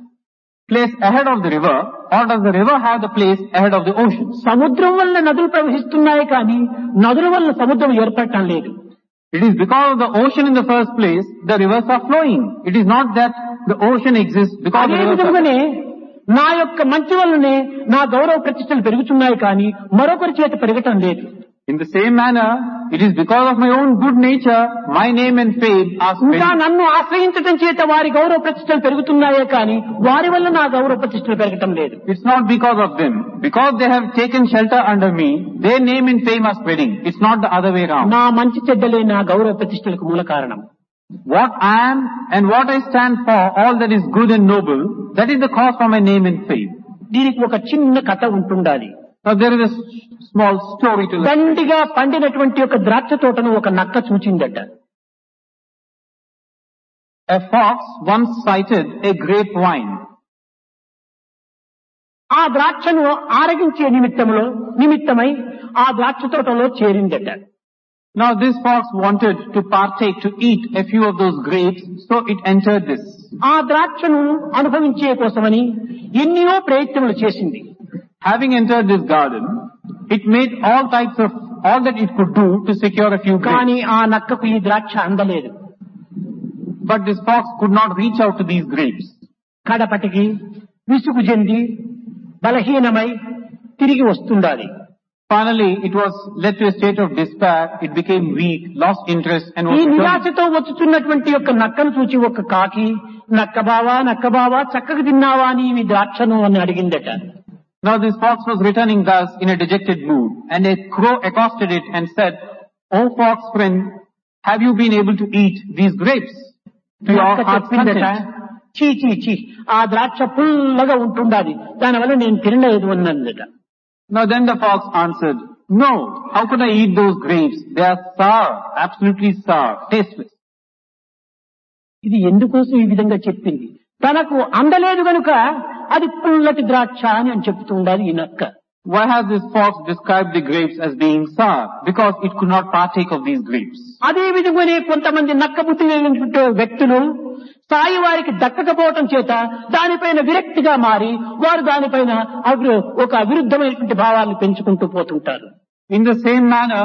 place ahead of the river, or does the river have the place ahead of the ocean? సముద్రం వలన నదులు ప్రవహిస్తున్నాయి కానీ నదుల వలన సముద్రం ఏర్పడటం లేదు. It is because of the ocean in the first place, the rivers are flowing. It is not that the ocean exists because the అదే rivers are విధంగానే నా యొక్క మంచి వల్లనే నా గౌరవ ప్రతిష్టలు పెరుగుతున్నాయి కానీ మరొకరి చేత పెరగటం లేదు. In the same manner, it is because of my own good nature, my name and fame are ఇంకా spreading. నన్ను ఆశ్రయించడం చేత వారి గౌరవ ప్రతిష్టలు పెరుగుతున్నాయే కానీ వారి వల్ల నా గౌరవ ప్రతిష్టలు పెరగటం లేదు. It's not because of them. Because they have taken shelter under me, their name and fame are spreading. It's not the other way around. నా మంచి చెడ్డలే నా గౌరవ ప్రతిష్టలకు మూల కారణం. What I am and what I stand for, all that is good and noble, that is the cause for my name and fame. దీనికి ఒక చిన్న కథ ఉంటుండాలి. Now there is a small story to this. దండిగా పండినటువంటి ఒక ద్రాక్ష తోటను ఒక నక్క చూచిందట. A fox once sighted a grapevine. ఆ ద్రాక్షను ఆరగించే నిమిత్తమై ఆ ద్రాక్ష తోటలో చేరిందట. Now this fox wanted to partake, to eat a few of those grapes, so it entered this. ఆ ద్రాక్షను అనుభవించే కోసమని ఎన్నో ప్రయత్నములు చేసింది. Having entered this garden, it made all that it could do to secure a few కానీ grapes. ఆ నక్కకు ఈ ద్రాక్ష అందలేదు. But this fox could not reach out to these grapes. కడపటికి విసుగు చెంది బలహీనమై తిరిగి వస్తుండాలి. Finally, it was led to a state of despair. It became weak, lost interest, and ఈ was returned. నిరాశతో వచ్చుతున్నటువంటి యొక్క నక్కను చూచి ఒక కాకి నక్కబావా చక్కగా తిన్నావా అని ఈ ద్రాక్షను అని అడిగిందట. Now this fox was returning thus in a dejected mood, and a crow accosted it and said, "O fox friend, have you been able to eat these grapes to your నక్క heart's చెప్పిందట, content?" చీ ఆ ద్రాక్ష పుల్లగా ఉంటుండాలి, దానివల్ల నేను తినలేదు అన్నదట. Now then the fox answered, "No, how could I eat those grapes? They are sour, absolutely sour, tasteless." ఇది ఎందుకోసం ఈ విధంగా చెప్పింది? తనకు అందలేదు గనుక అది పుల్లటి ద్రాక్ష అని చెప్తుండాలి ఈ నక్క. Why has this fox described the grapes as being sour? Because it could not partake of these grapes. అదే విధంగానే కొంతమంది నక్కబుద్ధి లేనటువంటి వ్యక్తులు సాయి వారికి దక్కకపోవటం చేత దానిపైన విరక్తిగా మారి వారు దానిపైన ఒక అవిరుద్ధమైనటువంటి భావాలను పెంచుకుంటూ పోతుంటారు. In the same manner,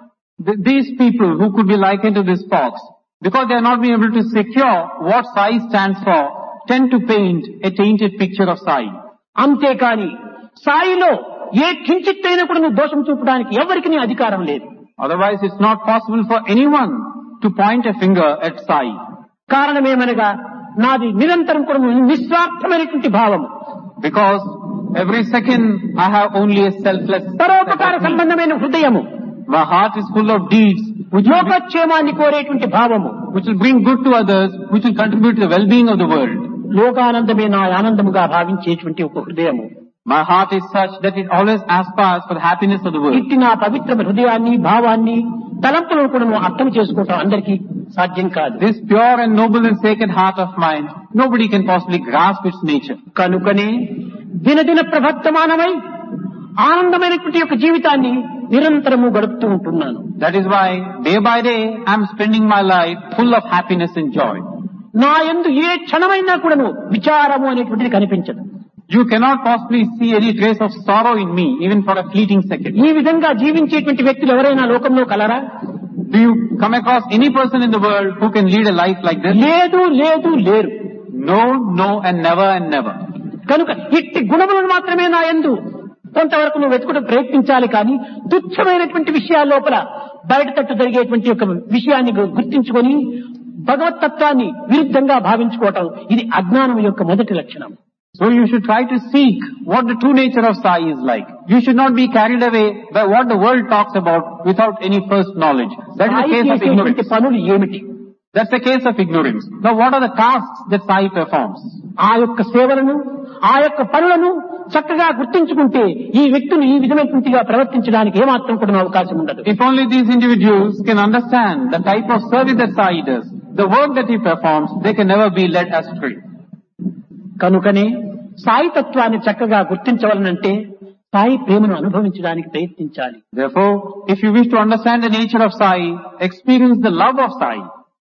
these people who could be likened to this fox, because they are not being able to secure what Sai stands for, tend to paint a tainted picture of Sai. అంతేకాని సాయిలో ఏ కించిత్తైనా కూడా నువ్వు దోషం చూపడానికి ఎవరికి అధికారం లేదు. Otherwise it's not possible for anyone to point a finger at Sai. కారణమేమనగా నాది నిరంతరం కూడా నిస్వార్థమైనటువంటి భావం. Because every second I have only a selfless, పరోపకార సంబంధమైన హృదయము. my heart is full of deeds లోకక్షేమాన్ని కోరేటువంటి భావము, which will bring good to others, which will contribute to the well-being of the world. లోకానందమే నా ఆనందముగా భావించేటువంటి ఒక హృదయము. My heart is such that it always aspires for the happiness of the world. ఇట్టి నా పవిత్ర హృదయాన్ని భావాన్ని తలంపులను కూడా నువ్వు అర్థం చేసుకోవటం అందరికీ సాధ్యం కాదు. This pure and noble and sacred heart of mine, nobody can possibly grasp its nature. కనుకనే దినదిన ప్రవర్తమానమై ఆనందమైనటువంటి యొక్క జీవితాన్ని నిరంతరము గడుపుతూ ఉంటున్నాను. That is why day by day I am spending my life full of happiness and joy. నా యందు ఏ క్షణమైనా కూడాను విచారము అనేటువంటిది కనిపించదు. You cannot possibly see any trace of sorrow in me, even for a fleeting second. ఈ విధంగా జీవించేటువంటి వ్యక్తులు ఎవరైనా లోకంలో కలరా? Do you come across any person in the world who can lead a life like this? లేదు, లేదు, లేరు. No, no, and never and never. కనుక ఇట్టి గుణములను మాత్రమే నా యందు కొంతవరకు నువ్వు వెతుకుటం ప్రయత్నించాలి కానీ తుచ్చమైనటువంటి విషయాల లోపల బయట తట్టు జరిగేటువంటి యొక్క విషయాన్ని గుర్తించుకొని భగవతత్వాన్ని విరుద్ధంగా భావించుకోవటం ఇది అజ్ఞానం యొక్క మొదటి లక్షణం. So you should try to seek what the true nature of Sai is like. You should not be carried away by what the world talks about without any first knowledge. That is the case of ignorance. పనులు ఏమిటి? That's the case of ignorance. Now what are the tasks that Sai performs? ఆ యొక్క సేవలను, ఆ యొక్క పనులను చక్కగా గుర్తించుకుంటే ఈ వ్యక్తులు ఈ విధమైనగా ప్రవర్తించడానికి ఏమాత్రం కూడా అవకాశం ఉండదు. If only these individuals can understand the type of service that Sai does, the work that he performs, they can never be led astray. కనుకనే సాయి తత్వాన్ని చక్కగా గుర్తించవలనంటే సాయి ప్రేమను అనుభవించడానికి ప్రయత్నించాలి. Therefore, if you wish to understand the nature of Sai, experience the love of Sai.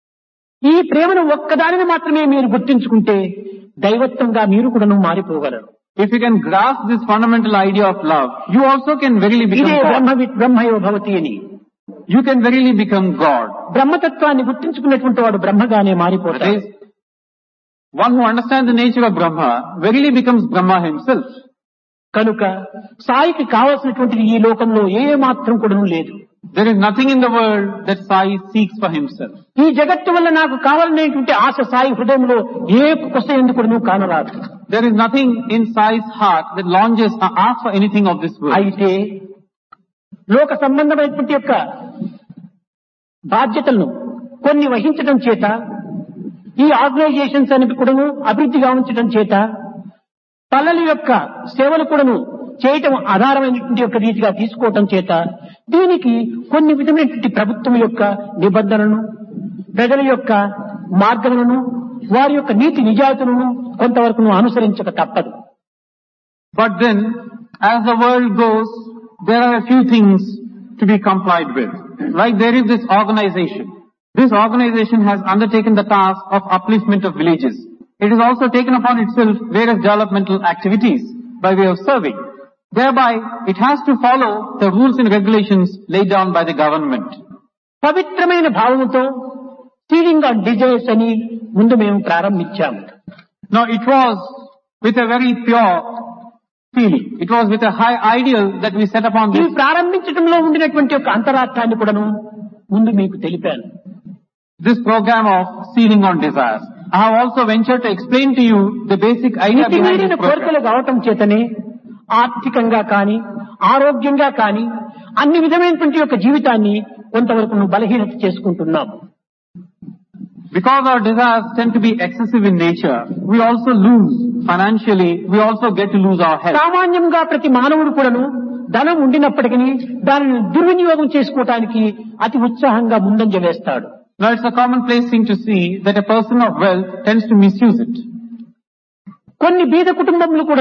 ఈ ప్రేమను ఒక్కదానిని మాత్రమే మీరు గుర్తించుకుంటే దైవత్వంగా మీరు కూడా మారిపోగలరు. If you can grasp this fundamental idea of love, you also can verily become ఇదే God. బ్రహ్మయో భవతి అని. You can verily become God. బ్రహ్మతత్వాన్ని గుర్తించుకున్నటువంటి వాడు బ్రహ్మగానే మారిపోతాడు. One who understands the nature of Brahma verily becomes Brahma himself. కనుక సాయికి కావలసినటువంటిది ఈ లోకంలో ఏ మాత్రం కూడా లేదు. There is nothing in the world that Sai seeks for himself. ఈ జగత్తు వల్ల నాకు కావాలనేటువంటి ఆశ సాయి హృదయంలో ఏ కొసయందు కూడా కానరాదు. There is nothing in Sai's heart that longes or asks for anything of this world. అయితే లోక సంబంధమైనటువంటి యొక్క బాధ్యతలను కొన్ని వహించడం చేత ఈ ఆర్గనైజేషన్స్ అని కూడాను అభివృద్ధి గావించడం చేత పల్లెల యొక్క సేవలు కూడాను చేయటం ఆధారమైనటువంటి యొక్క రీతిగా తీసుకోవటం చేత దీనికి కొన్ని విధమైనటువంటి ప్రభుత్వం యొక్క నిబంధనలను, ప్రజల యొక్క మార్గములను, వారి యొక్క నీతి నిజాయితీలను కొంతవరకు అనుసరించక తప్పదు. But then, as the world goes, there are a few things to be complied with. Like there is this organization. This organization has undertaken the task of upliftment of villages. It has also taken upon itself various developmental activities by way of serving. Thereby, it has to follow the rules and regulations laid down by the government. పవిత్రమైన భావముతో seeding on desires అని ముందు మేము ప్రారంభించాము. Now it was with a very pure feeling. It was with a high ideal that we set upon ఈ this. ప్రారంభించడంలో ఉండినటువంటి ఒక అంతరార్థాన్ని కూడాను ముందు మీకు తెలిపాను. This program of sealing on desires. I have also ventured to explain to you the basic idea behind this program. కోరికలు కావటం చేతనే ఆర్థికంగా కానీ ఆరోగ్యంగా కానీ అన్ని విధమైనటువంటి యొక్క జీవితాన్ని కొంతవరకు బలహీనత చేసుకుంటున్నాము. Because our desires tend to be excessive in nature, we also lose financially, we also get to lose our health. సామాన్యంగా ప్రతి మానవుడు కూడాను ధనం ఉండినప్పటికీ దానిని దుర్వినియోగం చేసుకోవటానికి అతి ఉత్సాహంగా ముందంజ వేస్తాడు. Now it's a commonplace thing to see that a person of wealth tends to misuse it. కొన్ని బీద కుటుంబములు కూడాను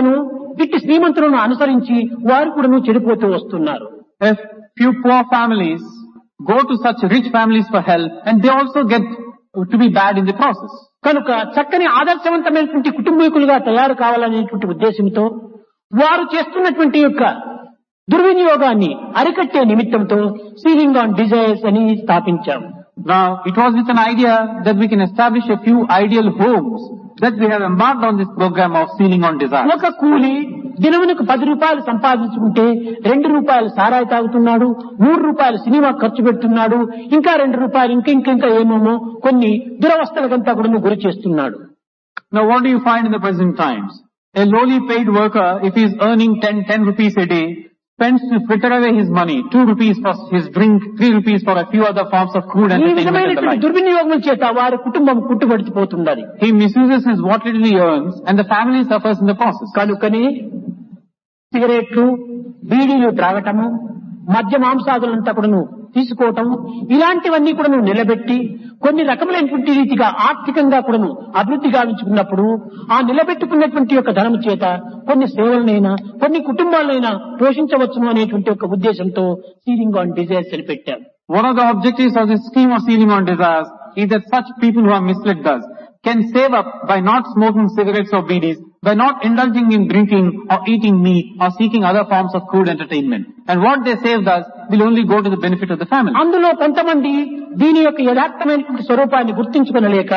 ఇట్టి శ్రీమంతులను అనుసరించి వారు కూడాను చెడిపోతూ వస్తున్నారు. If few poor families go to such rich families for help, and they also get to be bad in the process. కనుక చక్కని ఆదర్శవంతమైనటువంటి కుటుంబీకులుగా తయారు కావాలనేటువంటి ఉద్దేశంతో వారు చేస్తున్నటువంటి యొక్క దుర్వినియోగాన్ని అరికట్టే నిమిత్తంతో సీలింగ్ ఆన్ డిజైర్స్ అని స్థాపించాం. Now, it was with an idea that we can establish a few ideal homes that we have embarked on this program of sealing on desire. ఒక కూలి దినమునకు 10 రూపాయలు సంపాదించుకుంటే 2 రూపాయలు సారాయి తాగుతున్నాడు, 3 రూపాయలు సినిమా ఖర్చు పెడుతున్నాడు, ఇంకా 2 రూపాయలు ఇంకా ఏమేమో కొన్ని దురవస్థలకంతా కూడా గురి చేస్తున్నాడు. Now, what do you find in the present times? A lowly paid worker, if he is earning 10 rupees a day, spends to fritter away his money, 2 rupees for his drink, 3 rupees for a few other forms of crude ఈ entertainment and the విధమైనటువంటి like. దుర్వినియోగం చేత వారి కుటుంబం కుట్టుబడిపోతున్నది. He misuses his what little he earns and the family suffers in the process. కనుకనే సిగరెట్లు, బీడీలు త్రాగటము, మద్య మాంసాదులంతా కూడాను తీసుకోవటం, ఇలాంటివన్నీ కూడాను నిలబెట్టి కొన్ని రకములైనటువంటి రీతిగా ఆర్థికంగా కూడాను అభివృద్ధి గావించుకున్నప్పుడు ఆ నిలబెట్టుకున్నటువంటి యొక్క ధనము చేత కొన్ని సేవలనైనా కొన్ని కుటుంబాలనైనా పోషించవచ్చును అనేటువంటి ఒక ఉద్దేశంతో సీలింగ్ ఆన్ డిజైర్స్ అని పెట్టాం. One of the objectives of this scheme of sealing on desires is that such people who are misled thus can save up by not smoking cigarettes or BDs, by not indulging in drinking or eating meat or seeking other forms of crude entertainment. And what they save thus will only go to the benefit of the family. అందులో కొంతమంది దీని యొక్క యథార్థమైనటువంటి స్వరూపాన్ని గుర్తించుకొనలేక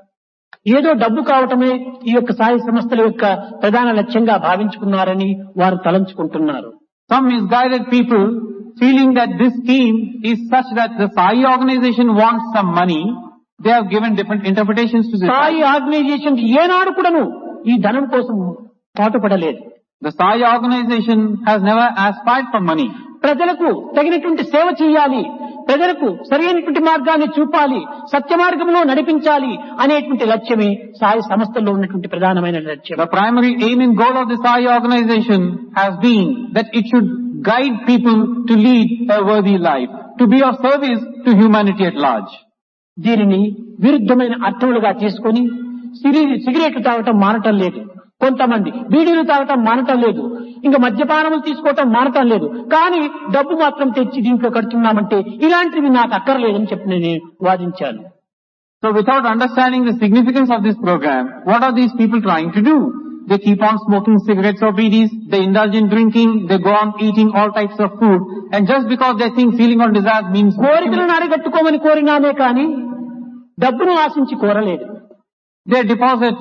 ఏదో డబ్బు కావటమే ఈ యొక్క సాయి సంస్థల యొక్క ప్రధాన లక్ష్యంగా భావించుకున్నారని వారు తలంచుకుంటున్నారు. Some misguided people, feeling that this scheme is such that the Sai organization wants some money, they have given different interpretations to this. Sai organisation ఏనాడు కూడాను ఈ ధనం కోసం పాటుపడలేదు. The Sai organization has never aspired for money. ప్రజలకు తగినటువంటి సేవ చేయాలి, ప్రజలకు సరైనటువంటి మార్గాన్ని చూపాలి, సత్య మార్గంలో నడిపించాలి అనేటువంటి లక్ష్యమే సాయి సంస్థల్లో ఉన్నటువంటి ప్రధానమైన లక్ష్యం. The primary aim and goal of the Sai organization has been that it should guide people to lead a worthy life, to be of service to humanity at large. దీనిని విరుద్ధమైన అర్థములుగా తీసుకొని సిగరెట్లు తాగటం మానటం లేదు, కొంతమంది బీడీలు తాగటం మానటం లేదు, ఇంకా మద్యపానములు తీసుకోవటం మానటం లేదు, కానీ డబ్బు మాత్రం తెచ్చి దీంట్లో కడుతున్నామంటే ఇలాంటివి నాకు అక్కర్లేదని చెప్పి నేను వాదించాను. So without understanding the significance of this program, what are these people trying to do? They keep on smoking cigarettes or BDs, they indulge in drinking, they go on eating all types of food, and just because they think sealing on desires means కోరికలను అరికట్టుకోమని కోరినామే కానీ డబ్బును ఆశించి కోరలేదు. they deposit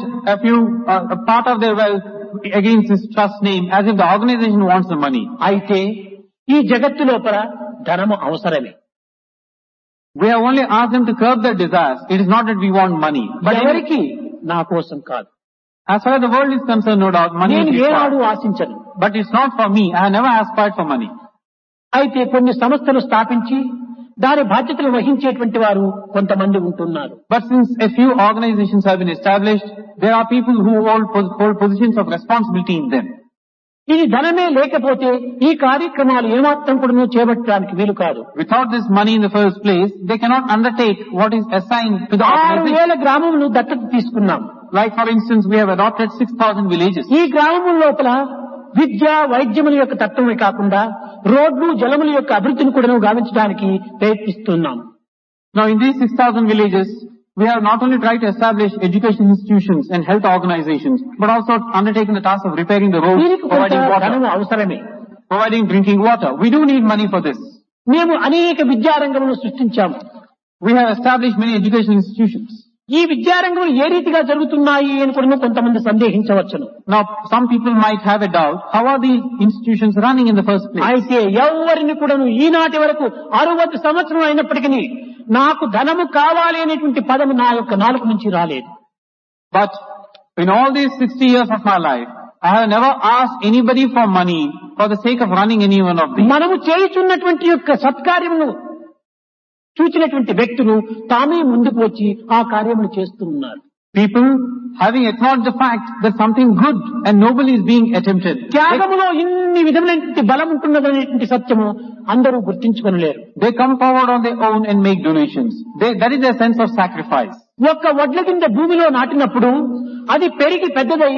a part of their wealth against this trust name as if the organization wants the money. అయితే ఈ జగత్తు లోపల ధనము అవసరమే. We have only asked them to curb their desires. It is not that we want money. But ఎవరికి? నా కోసం కాదు. as far as the world is concerned, no doubt, money నేను is ఏనాడు required. ఆశించను. But it's not for me. I have never aspired for money. అయితే కొన్ని సంస్థలు స్థాపించి దాని బాధ్యతలు వహించేటువంటి వారు కొంతమంది ఉంటున్నారు. But since a few organizations have been established, there are people who hold positions of responsibility in them. ఇది ధనమే లేకపోతే ఈ కార్యక్రమాలు ఏమాత్రం కూడా చేపట్టడానికి వీలు కాదు. Without this money in the first place, they cannot undertake what is assigned to the organization. 6,000 గ్రామములు దత్తత తీసుకున్నాం. Like for instance, we have adopted 6,000 villages. ఈ గ్రామముల లోపల విద్య వైద్యముల యొక్క తత్వమే కాకుండా రోడ్లు జలముల యొక్క అభివృద్ధిని కూడా గావించడానికి ప్రయత్నిస్తున్నాం. Now in these 6,000 villages, we have not only tried to establish education institutions and health organizations, but also undertaken the task of repairing the roads, దీనికి providing కొంత water, ధనము అవసరమే. providing drinking water. We do need money for this. మేము అనేక విద్యారంగములను సృష్టించాము. We have established many education institutions. ఈ విద్యారంగములు ఏ రీతిగా జరుగుతున్నాయి అని కూడా కొంతమంది సందేహించవచ్చును. Now some people might have a doubt, how are these institutions running in the first place? అయితే ఎవరిని కూడా ఈనాటి వరకు 60 సంవత్సరం అయినప్పటికీ నాకు ధనము కావాలి అనేటువంటి పదము నా యొక్క నాలుక నుంచి రాలేదు. But in all these 60 years of my life, I have never asked anybody for money for the sake of running any one of these. మనము చేయుచున్నటువంటి యొక్క సత్కార్యమును చూచినటువంటి వ్యక్తులు తామే ముందుకు వచ్చి ఆ కార్యమును చేస్తూ ఉన్నారు. People having acknowledged the fact that something good and noble is being attempted. త్యాగములో ఇన్ని విధమైనటువంటి బలం ఉంటున్నదనేటువంటి సత్యము అందరూ గుర్తించుకొనలేరు. They come forward on their own and make donations. That is their sense of sacrifice. ఒక్క వడ్ల కింద భూమిలో నాటినప్పుడు అది పెరిగి పెద్దదై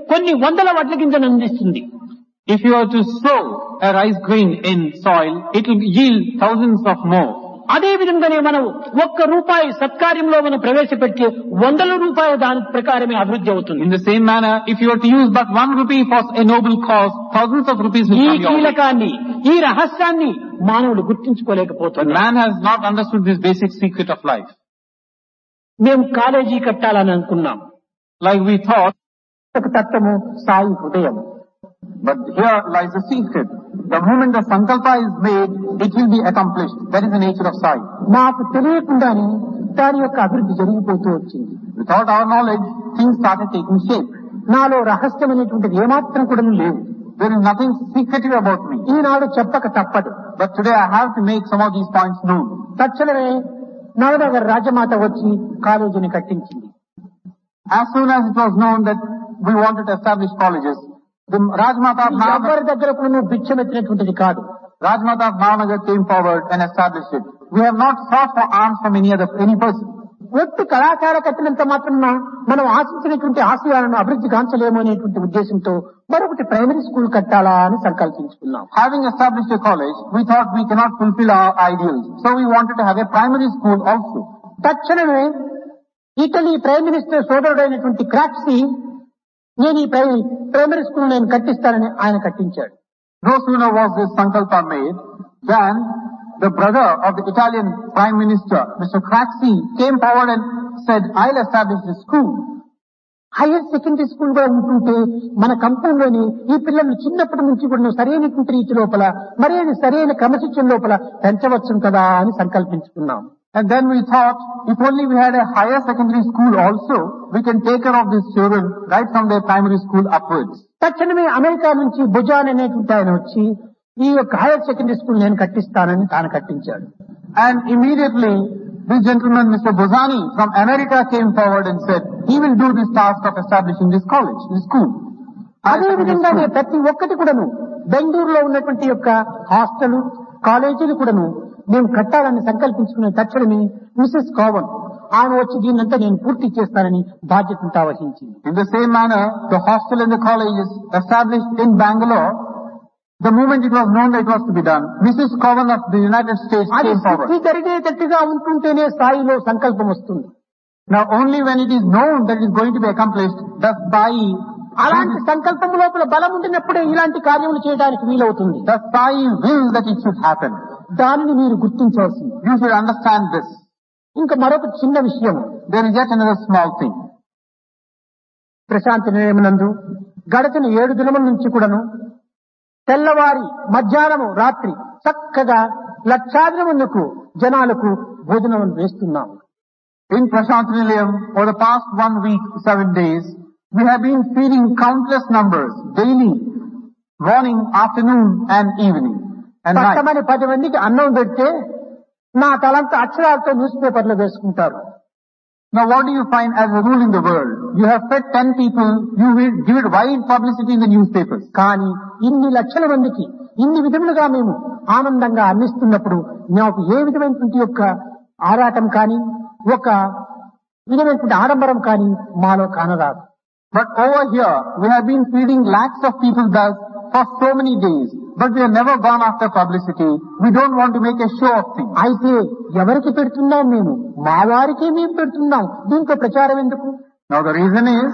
కొన్ని వందల వడ్ల గింజను అందిస్తుంది. If you are to sow a rice grain in soil, it will yield thousands of more. అదే విధంగానే మనం ₹1 సత్కార్యంలో మనం ప్రవేశపెట్టి ₹100 దాని ప్రకారమే అభివృద్ధి అవుతుంది. In the same manner, if you are to use but ₹1 for a noble cause, thousands of rupees will ఈ come your way. కీలకాన్ని, ఈ రహస్యాన్ని మానవుడు గుర్తించుకోలేకపోతున్నాడు. But man has not understood this basic secret of life. మేము college కట్టాలని అనుకున్నాం. Like we thought, తత్వము సాయి హృదయం. but here lies the secret. The moment the sankalpa is made, it will be accomplished. That is the nature of Sai. మాకు తెలియకుండానే దాని యొక్క అభివృద్ధి జరిగిపోతూ వచ్చింది. Without our knowledge, things started taking shape. నాలో రహస్యం అనేటువంటిది ఏమాత్రం కూడా లేవు. There is nothing secretive about me. ఈనాడు చెప్పక తప్పదు. But today I have to make some of these points known. తక్షణమే నవనగర్ రాజమాత వచ్చి కాలేజీని కట్టించింది. As soon as it was known that we wanted to establish colleges, the Rajmata of ఎవరి Navanagar, దగ్గర కూడా భిక్షమెత్తినటువంటిది కాదు. Rajmata of Navanagar came forward and established it. We have not sought for alms from any person. ఒట్టు కళాశాల కట్టినంత మాత్రం మనం ఆశించినటువంటి ఆశయాలను అభివృద్ధి కాంచలేము అనేటువంటి ఉద్దేశంతో మరొకటి ప్రైమరీ స్కూల్ కట్టాలా అని సంకల్పించుకున్నాం. Having established a college, we thought we cannot fulfill our ideals. So we wanted to have a primary school also. తక్షణమే ఇటలీ ప్రైమ్ మినిస్టర్ సోదరుడైనటువంటి క్రాక్సీ నేను ఈ ప్రైమరీ స్కూల్ నేను కట్టిస్తానని ఆయన కట్టించాడు. No sooner was this sankalpa made than the brother of the Italian Prime Minister, Mr. Craxi, came forward and said, I'll establish this school. Higher secondary school కూడా ఉంటుంటే మన కంపెనీలోని ఈ పిల్లలు చిన్నప్పటి నుంచి కూడా సరైనటువంటి రీతి లోపల సరైన క్రమశిక్షణ లోపల పెంచవచ్చు కదా అని సంకల్పించుకున్నాం. And then we thought, if only we had a higher secondary school also, we can take care of these children right from their primary school upwards. తక్షణమే అమెరికా నుంచి భుజాన్ అనేటువంటి ఆయన వచ్చి ఈ యొక్క హైయర్ సెకండరీ స్కూల్ నేను కట్టిస్తానని తాను కట్టించాడు. And immediately, this gentleman, Mr. Bozani from America, came forward and said, he will do this task of establishing this college, this school. అదే విధంగానే ప్రతి ఒక్కటి కూడాను బెంగళూరులో ఉన్నటువంటి యొక్క హాస్టల్ కాలేజీలు కూడాను మేము కట్టాలని సంకల్పించుకునే తక్షణమే మిసెస్ కావన్ ఆమె వచ్చి దీన్నంతా నేను పూర్తి చేస్తానని బాధ్యతంతా వహించింది. In the same manner, the hostel and the college is established in Bangalore. The moment it was known that it was to be done, Mrs. Cowan of the United States అది came forward. సిద్ధి జరిగేటట్టుగా ఉంటుంటేనే స్థాయిలో సంకల్పం వస్తుంది. Now only when it is known that it is going to be accomplished, does Sai, అలాంటి సంకల్పం లోపల బలం ఉండినప్పుడే ఇలాంటి కార్యములు చేయడానికి వీలవుతుంది. does Sai will that it should happen. దానిని మీరు గుర్తించవలసింది. You should understand this. ఇంకా మరొక చిన్న విషయం, There is yet another small thing. Prashanti నిలయమునందు గడచిన 7 దినముల నుంచి కూడాను తెల్లవారి మధ్యాహ్నము రాత్రి చక్కగా లక్షాది మందికి జనాలకు భోజనం వేస్తున్నాము. In Prashant Nilayam, for the past 1 week, 7 days, we have been feeding countless numbers daily, morning, afternoon and evening and night. పట్టమని 10 మందికి అన్నం పెడితే నా తలంతా అక్షరాలతో న్యూస్ పేపర్లో వేసుకుంటారు. Now what do you find as a rule in the world? You have fed 10 people, you will give it wide publicity in the newspapers. కానీ ఇన్ని లక్షల మందికి ఇన్ని విధములుగా మేము ఆనందంగా అందిస్తున్నప్పుడు నాకు ఏ విధమైనటువంటి యొక్క ఆరాటం కానీ ఒక విధమైనటువంటి ఆడంబరం కానీ మాలో కానరాదు. But over here, we have been feeding lakhs of people thus for so many days. But we have never gone after publicity. We don't want to make a show of things. అయితే ఎవరికి పెడుతున్నాం మేము? మా వారికే మేము పెడుతున్నాం. దీంతో ప్రచారం ఎందుకు? Now the reason is,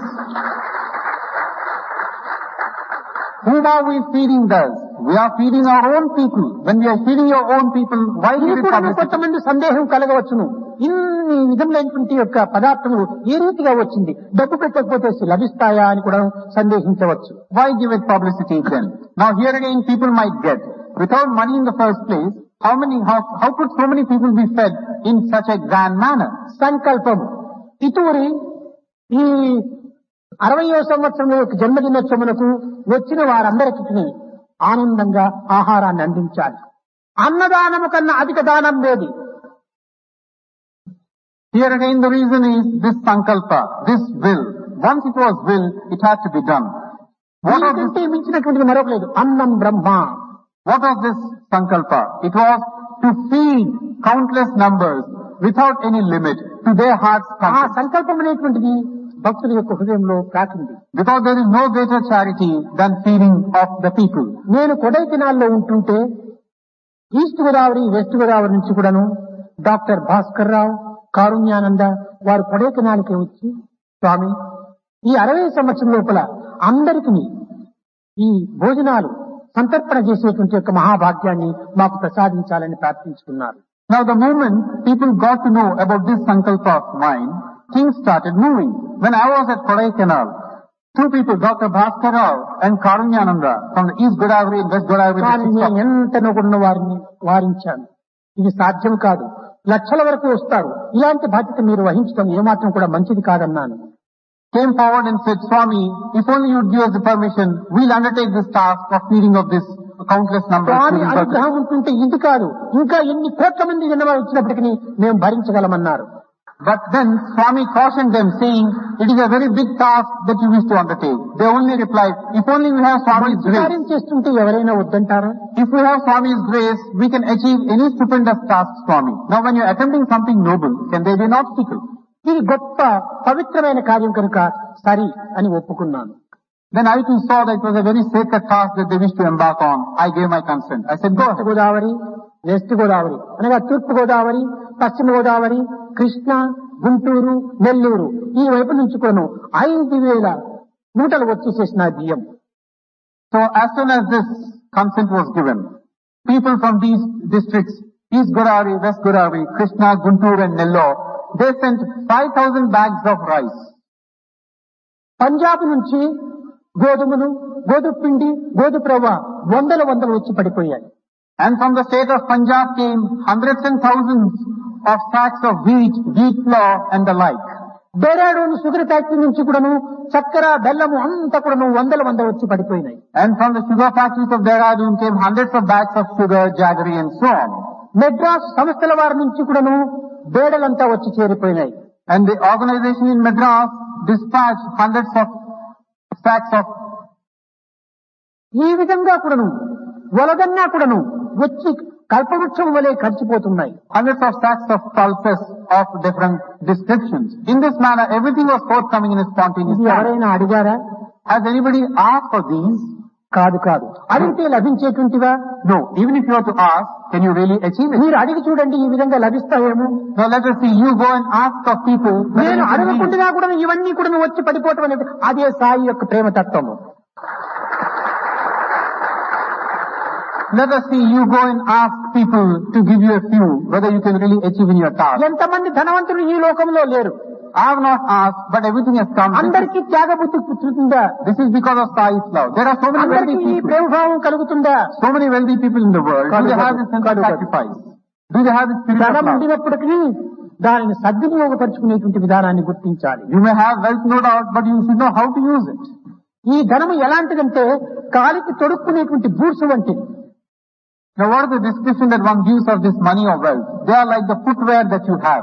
whom are we feeding thus? We are feeding our own people. When we are feeding your own people, why do ఇది you కూడా publicity? కొంతమంది సందేహం కలగవచ్చును. ఇన్ని విధములైనటువంటి యొక్క పదార్థములు ఏ రీతిగా వచ్చింది, డబ్బు పెట్టకపోతే లభిస్తాయా అని కూడా సందేహించవచ్చు. Why give it publicity then? Now here again people might get, without money in the first place, how could so many people be fed in such a grand manner? సంకల్పం ఇతూరి ఈ 60వ సంవత్సరంలో యొక్క జన్మదినోత్సవమునకు వచ్చిన వారందరికీ ఆనందంగా ఆహారాన్ని అందించాలి. అన్నదానము కన్నా అధిక దానం లేదు. Here again the reason is this sankalpa, this will. Once it was will, it had to be done. దీనికంటే మించినటువంటిది మరొక లేదు. అన్నం బ్రహ్మ. What was this sankalpa? It was to feed countless numbers without any limit to their heart's ఆ content. సంకల్పం అనేటువంటిది భక్తుల యొక్క హృదయంలో ప్రాకింది. Because there is no greater charity than feeding of the people. నేను కొడైకెనాల్లో ఉంటుంటే ఈస్ట్ గోదావరి వెస్ట్ గోదావరి నుంచి కూడాను డాక్టర్ భాస్కర్ రావు, కారుణ్యానంద వారు కొడైకెనాల్కి వచ్చి, స్వామి ఈ 60 సంవత్సరం లోపల అందరికీ ఈ భోజనాలు సంతర్పణ చేసేటువంటి యొక్క మహాభాగ్యాన్ని మాకు ప్రసాదించాలని ప్రార్థించుకున్నారు. Now the moment people got to know about this sankalpa of mine, things started moving. When I was at Kodaikanal, two people, Dr. Bhaskar Rao and Karunyananda from the East Godavari and West Godavari districts. ఎంతనో ఉన్న వారిని వారించాను. ఇది సాధ్యం కాదు, లక్షల వరకు వస్తారు, ఇలాంటి బాధ్యత మీరు వహించడం ఏమాత్రం కూడా మంచిది కాదన్నాను. Came forward and said, Swami, if only you would give us the permission, we'll undertake this task of feeding of this countless number of Swamy children. అనుగ్రహం ఉంటుంటే ఇది కాదు, ఇంకా ఎన్ని కోట్ల మంది జనవాళ్ళు వచ్చినప్పటికీ మేము భరించగలమన్నారు. But then Swami cautioned them, saying, it is a very big task that you wish to undertake. They only replied, if only we have Swami's grace. కార్యం చేస్తుంటే ఎవరైనా వద్దంటారా? If we have Swami's grace, we can achieve any stupendous task, Swami. Now when you are attempting something noble, can there be an obstacle? ఇది గొప్ప పవిత్రమైన కార్యం కనుక సరి అని ఒప్పుకున్నాను. Then I too saw that it was a very sacred task that they wished to embark on. I gave my consent. I said, go east ahead. Godavari west Godavari అనగా తూర్పు గోదావరి, పశ్చిమ గోదావరి, కృష్ణా, గుంటూరు, నెల్లూరు ఈ వైపు నుంచి కూడా 5,000 మూటలు వచ్చేసేసిన బియ్యం. So as soon as this consent was given, people from these districts, East Godavari, West Godavari, Krishna, Guntur and Nellore, they sent 5,000 bags of rice. Punjab నుంచి గోధుమలు, గోధుమ పిండి, గోధుమ రవ్వ వందల వచ్చి పడిపోయాయి. And from the state of Punjab came hundreds and thousands of sacks of wheat, wheat flour and the like. Dehradun sugar factory నుంచి కూడాను చక్కెర, బెల్లము అంతా కూడాను వందల వచ్చి పడిపోయినాయి. And from the sugar factories of Dehradun came hundreds of bags of sugar, jaggery and so on. Madras సంస్థల వారి నుంచి కూడాను బేడలంతా వచ్చి చేరిపోయినాయి. And the organization in Madras dispatched hundreds of sacks of. ఈ విధంగా కూడాను వలదన్నా కూడాను వచ్చి కల్పవృక్షం వలె ఖర్చిపోతున్నాయి. Hundreds of sacks of pulses of different descriptions. In this manner, everything was forthcoming in a spontaneous ఇది manner. ఎవరైనా అడిగారా? Has anybody asked for these? కాదు. అడిగితే లభించేటువంటివా? No. Even if you were to ask, can you really achieve it? మీరు అడిగి చూడండి, ఈ విధంగా లభిస్తాయేమో. Now let us see. You go and ask of people. నేను అడగకుండా కూడా ఇవన్నీ కూడా వచ్చి పడిపోవటం అనేది అదే సాయి యొక్క ప్రేమ తత్వము. Let us see. You go and ask people to give you a few, whether you can really achieve in your task. ఎంతమంది ధనవంతులు ఈ లోకంలో లేరు? I have not asked, but everything has come. అందరికీ త్యాగ బుద్ధి పుట్టుతుందా? This is because of Sai's love. There are so many wealthy అందరికీ ఈ people. ప్రేమభావం కలుగుతుందా? So many wealthy people in the world. Do they have this sense of sacrifice? Do they have this spirit of ధనం love? ఉండినప్పటికీ దానిని సద్వినియోగపరుచుకునేటువంటి విధానాన్ని గుర్తించాలి. You may have wealth, no doubt, but you should know how to use it. ఈ ధనము ఎలాంటిదంటే కాలికి తొడుక్కునేటువంటి boots వంటిది. Now what is the description that one gives of this money or wealth? They are like the footwear that you have.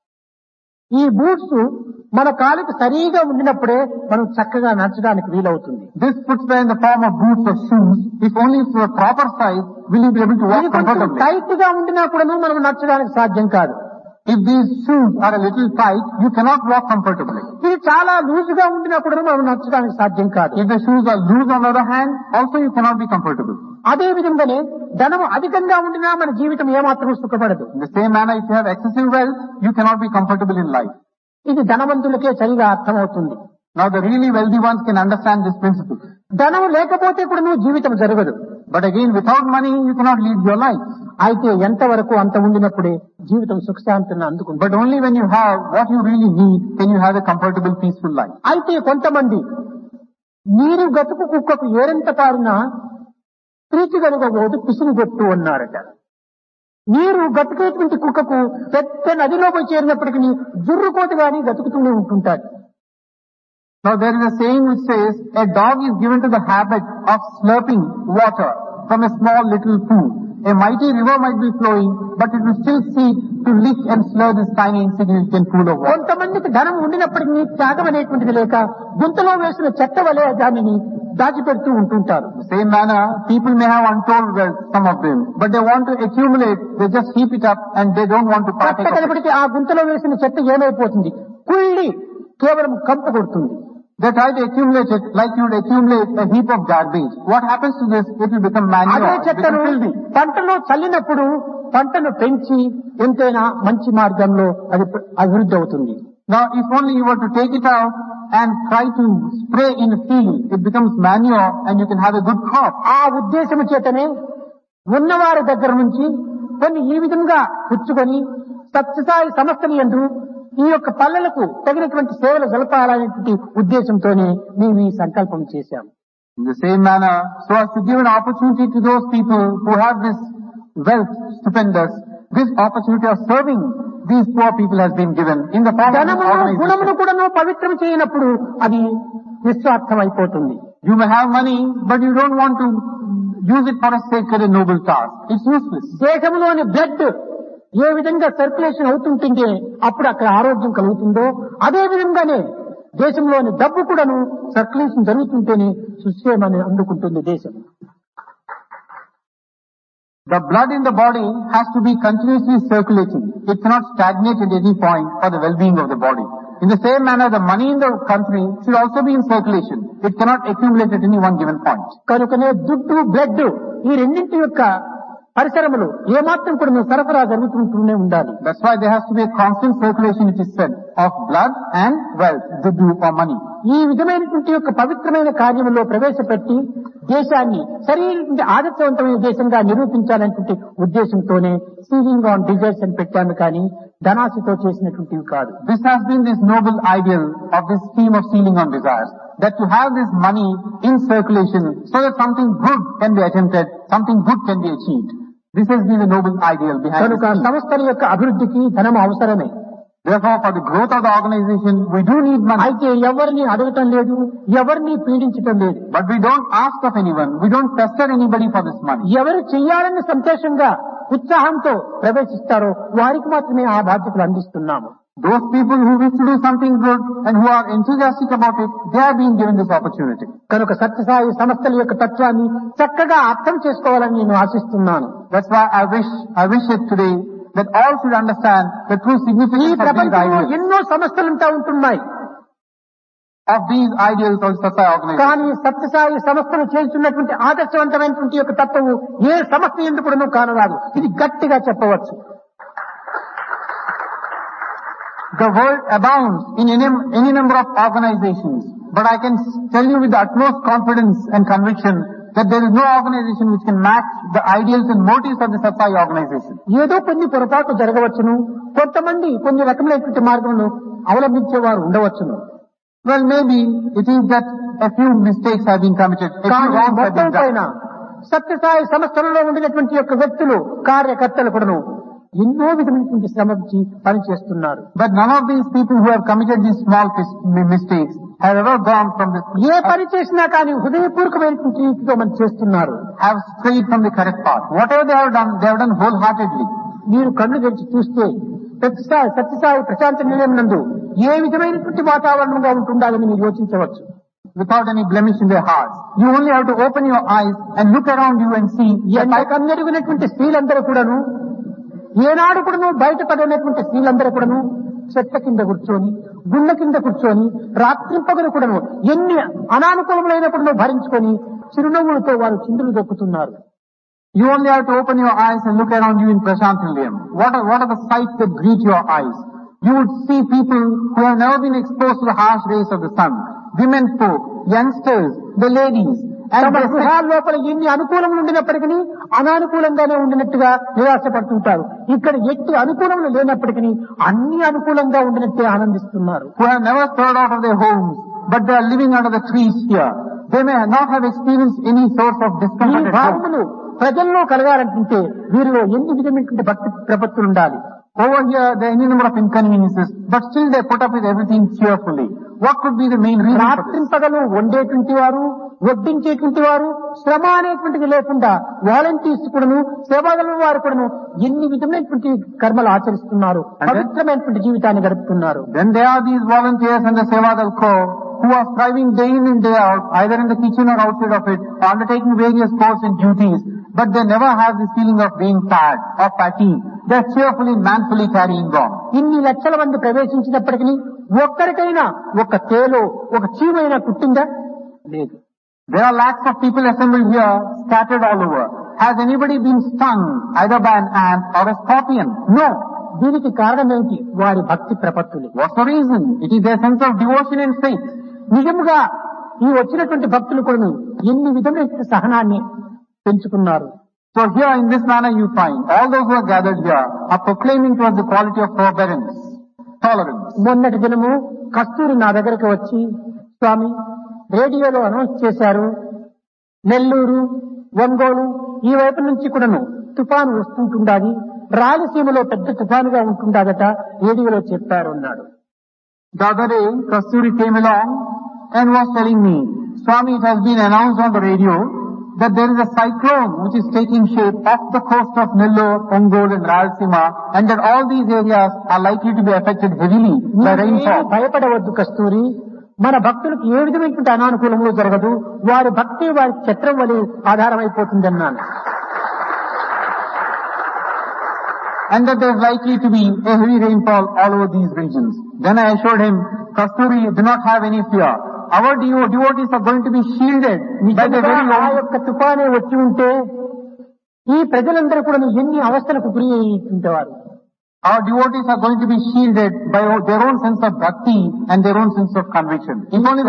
ఈ boots మన కాలికి సరిగా ఉండినప్పుడే మనం చక్కగా నడచడానికి వీలవుతుంది. This footwear in the form of boots or shoes, if only to a proper size, will you be able to walk ఇది కొంచెం comfortably. టైట్ గా ఉండినప్పుడు మనం నడచడానికి సాధ్యం కాదు. If these shoes are a little tight, you cannot walk comfortably. ఇది చాలా loose గా ఉండినప్పుడు మనం నడచడానికి సాధ్యం కాదు. If the shoes are loose on the other hand, also you cannot be comfortable. అదే విధంగానే ధనం అధికంగా ఉండినా మన జీవితం ఏమాత్రం సుఖపడదు. In the same manner, if you have excessive wealth, you cannot be comfortable in life. ఇది ధనవంతులకే సరిగా అర్థమవుతుంది. Now the really wealthy ones can understand this principle. ధనం లేకపోతే కూడా నువ్వు జీవితం జరగదు. But again, without money, you cannot lead your life. అయితే ఎంతవరకు అంత ఉండినప్పుడే జీవితం సుఖశాంతిని అందుకుంటుంది. But only when you have what you really need, can you have a comfortable, peaceful life. అయితే కొంతమంది నీరు గతుకు కుక్కకు ఏరెంత పారినా ప్రీతిగలుగబోదు పిసినిగొట్టు అన్నారట. నీరు గతుకేటువంటి కుక్కకు పెద్ద నదిలో పోయి చేరినప్పటికీ జుర్రుకోత గాని గతుకుతూనే ఉంటుంటాడు. Now there is a saying which says, a dog is given to the habit of slurping water from a small little pool. A mighty river might be flowing, but it will still seek to lick and slur this tiny insignificant pool of water. కొంతమందికి ధనం ఉండినప్పటికీ త్యాగం అనేటువంటిది లేక గుంతలో వేసిన చెత్త వలె దానిని దాచిపెడుతూ ఉంటుంటారు. In the same manner, people may have untold wealth, some of them, but they want to accumulate, they just heap it up and they don't want to partake of it. కట్టకలపడికి ఆ గుంతలో వేసిన చెత్త ఏమైపోతుంది? కుళ్ళి కేవలం కంపు కొడుతుంది. They try to accumulate it like you would accumulate a heap of garbage. What happens to this? It will become అదే manure, it చెత్తను becomes filthy. పంటలో చల్లినప్పుడు పంటను పెంచి ఎంతైనా మంచి మార్గంలో అది అభివృద్ధి అవుతుంది. Now, if only you were to take it out and try to spray in a field, it becomes manure and you can have a good crop. ఆ ఉద్దేశము చేతనే ఉన్నవారి దగ్గర నుంచి కొన్ని ఈ విధంగా పుచ్చుకొని సత్యసాయి సంస్థల యందు ఈ యొక్క పల్లెలకు తగినటువంటి సేవలు జరపాలనేటువంటి ఉద్దేశంతోనే మేము ఈ సంకల్పం చేశాం. In the same manner, so as to give an opportunity to those people who have this wealth stupendous, this opportunity of serving these poor people has been given in the form of an ధనమును గుణమును organization. కూడాను పవిత్రం చేయనప్పుడు అది నిస్వార్థం అయిపోతుంది. You may have money, but you don't want to use it for a sacred and noble task. It's useless. దేశంలోని blood ఏ విధంగా circulation అవుతుంటుంటే అప్పుడు అక్కడ ఆరోగ్యం కలుగుతుందో అదే విధంగానే దేశంలోని డబ్బు కూడాను సర్క్యులేషన్ జరుగుతుంటేనే సుక్షేమాన్ని అందుకుంటుంది దేశం. The blood in the body has to be continuously circulating. It cannot stagnate at any point for the well-being of the body. In the same manner, the money in the country should also be in circulation. It cannot accumulate at any one given point. కనుకనే దుడ్డు blood ఈ రెండింటి యొక్క పరిసరములు ఏమాత్రం కూడా సరఫరా జరుగుతుంటూనే ఉండాలి. That's why there has to be a constant circulation, it is said, of blood and wealth, duddu or money. ఈ విధమైనటువంటి యొక్క పవిత్రమైన కార్యములో ప్రవేశపెట్టి దేశాన్ని సరైన ఆదర్శవంతమైన దేశంగా నిరూపించాలనేటువంటి ఉద్దేశంతోనే సీలింగ్ ఆన్ డిజైర్స్ అని పెట్టాను కానీ ధనాశతో చేసినటువంటివి కాదు. This has been this noble ideal of this scheme of sealing on desires, that to have this money in circulation so that something good can be attempted, something good can be achieved. This has been the noble ideal behind కనుక this scheme. సంస్థల యొక్క అభివృద్ధికి ధనం అవసరమే. Therefore, for the growth of the organization, we do need money. అయితే ఎవరిని అడగటం లేదు, ఎవరిని పీడించటం లేదు. But we don't ask of anyone, we don't pester anybody for this money. ఎవరు చెయ్యాలని సంతోషంగా ఉత్సాహంతో ప్రవేశిస్తారో వారికి మాత్రమే ఆ బాధ్యతలు అందిస్తున్నాము. Those people who wish to do something good and who are enthusiastic about it, they are being given this opportunity. కనుక సత్యసాయి సంస్థల యొక్క తత్వాన్ని చక్కగా అర్థం చేసుకోవాలని నేను ఆశిస్తున్నాను. That's why I wish it today that all should understand the true ఈ significance of these ప్రపంచంలో ideals, ఎన్నో సంస్థలుంటా ఉంటున్నాయి. of these ideals of Satsai organization. కానీ సత్యసాయి సంస్థలు చేస్తున్నటువంటి ఆదర్శవంతమైనటువంటి యొక్క తత్వము ఏ సంస్థ ఎందుకు కూడా కానరాదు. ఇది గట్టిగా చెప్పవచ్చు. The world abounds in any number of organizations, but I can tell you with the utmost confidence and conviction that there is no organization which can match the ideals and motives of the Satsai organization. ఏదో కొన్ని పొరపాటు జరగవచ్చును, కొంతమంది కొన్ని రకమైనటువంటి మార్గములను అవలంబించేవారు ఉండవచ్చును. Well, maybe it is that a few mistakes have been committed, a few కానీ wrongs have మొత్తం been done. పైన సత్యసాయి సంస్థలలో ఉండినటువంటి యొక్క వ్యక్తులు కార్యకర్తలు కూడాను ఎన్నో విధమైనటువంటి శ్రమించి పనిచేస్తున్నారు. But none of these people who have committed these small mistakes have ever gone from this, ఏ పని చేసినా కానీ హృదయపూర్వకమైనటువంటి రీతితో మనం చేస్తున్నారు. have strayed from the correct path. Whatever they have done wholeheartedly. మీరు కళ్ళు తెరిచి చూస్తే సత్యసాయి ప్రశాంత నిలయం నందు ఏ విధమైనటువంటి వాతావరణంగా ఉంటుండాలని మీరు యోచించవచ్చు. Without any blemish in their hearts. You only have to open your eyes and look around you and see. ఎంతకన్నెరుగునటువంటి స్త్రీలందరూ కూడాను ఏనాడు కూడాను బయటపడినటువంటి స్త్రీలందరూ కూడాను చెట్ల కింద కూర్చొని గుండె కింద కూర్చొని రాత్రింపగలు కూడాను ఎన్ని అనానుకూలములైనప్పుడు భరించుకొని చిరునవ్వులతో వారు చిందులు దొక్కుతున్నారు. You only have to open your eyes and look around you in Prashant Nilayam. What are the sights that greet your eyes? You would see people who have never been exposed to the harsh rays of the sun. Women folk, youngsters, the ladies. And తమ గృహాల లోపల ఎన్ని అనుకూలములు ఉండినప్పటికీ అనానుకూలంగానే ఉండినట్టుగా నిరాశపడుతుంటారు. ఇక్కడ ఎట్టి అనుకూలములు లేనప్పటికీ అన్ని అనుకూలంగా ఉండినట్టే ఆనందిస్తున్నారు. who have never stirred out of their homes, but they are living under the trees here. They may not have experienced any source of ఈ discomfort at home. భావములు ప్రజల్లో కలగాలంటే వీరిలో ఎన్ని విధమైనటువంటి భక్తి ప్రపత్తులు ఉండాలి. Over here, there are any number of inconveniences, but still they put up with everything cheerfully. What could be the main reason for this? రాత్రింపగలు వండేటువంటి వారు, వడ్డించేటువంటి వారు, శ్రమ అనేటువంటిది లేకుండా వాలంటీర్స్ కూడాను, సేవాదళ వారు కూడాను ఎన్ని విధమైనటువంటి కర్మలు ఆచరిస్తున్నారు, పవిత్రమైనటువంటి జీవితాన్ని గడుపుతున్నారు. Then there are these volunteers and the Sevadal Corps who are striving day in and day out, either in the kitchen or outside of it, undertaking various chores and duties, but they never have this feeling of being tired or fatigued. They are cheerfully, manfully carrying on. ఇన్ని లక్షల మంది ప్రవేశించినప్పటికీ ఒక్కరికైనా ఒక తేలో ఒక చీమైనా కుట్టిందా? లేదు. There are lakhs of people assembled here, scattered all over. Has anybody been stung either by an ant or a scorpion? No. దీనికి కారణమేంటి? వారి భక్తి ప్రపత్తులు. What's the reason? It is their sense of devotion and faith. నిజముగా ఈ వచ్చినటువంటి భక్తులు కూడా ఎన్ని విధమైన సహనాన్ని పెంచుకున్నారు. So here in this manner you find all those who are gathered here are proclaiming towards the quality of forbearance, tolerance. మొన్నటి దినము కస్తూరి నా దగ్గరకు వచ్చి, స్వామి రేడియోలో అనౌన్స్ చేశారు, నెల్లూరు, ఒంగోలు ఈ వైపు నుంచి కూడాను తుఫాను వస్తుంటుండాది, రాయలసీమలో పెద్ద తుఫానుగా ఉంటుండదట, రేడియోలో చెప్పారు అన్నాడు. The other day, Kasturi came along and was telling me, Swami, it has been announced on the radio that there is a cyclone which is taking shape off the coast of Nellore, Ongole and Rayalaseema, and that all these areas are likely to be affected heavily by rainfall. భయపడవద్దు కస్తూరి, మన భక్తులకు ఏ విధమైనటువంటి అనానుకూలంలో జరగదు, వారి భక్తి వారి క్షేత్రం వలె ఆధారమైపోతుంది అన్నాను. And that there is likely to be a heavy rainfall all over these regions. Then I assured him, Kasturi, do not have any fear. Our devotees are going to be shielded by the very ఆ యొక్క తుఫానే వచ్చి ఉంటే ఈ ప్రజలందరూ కూడా ఎన్ని అవస్థలకు గురి అయ్యేవారు. Our devotees are going to be shielded by their own sense of bhakti and their own sense of conviction. If only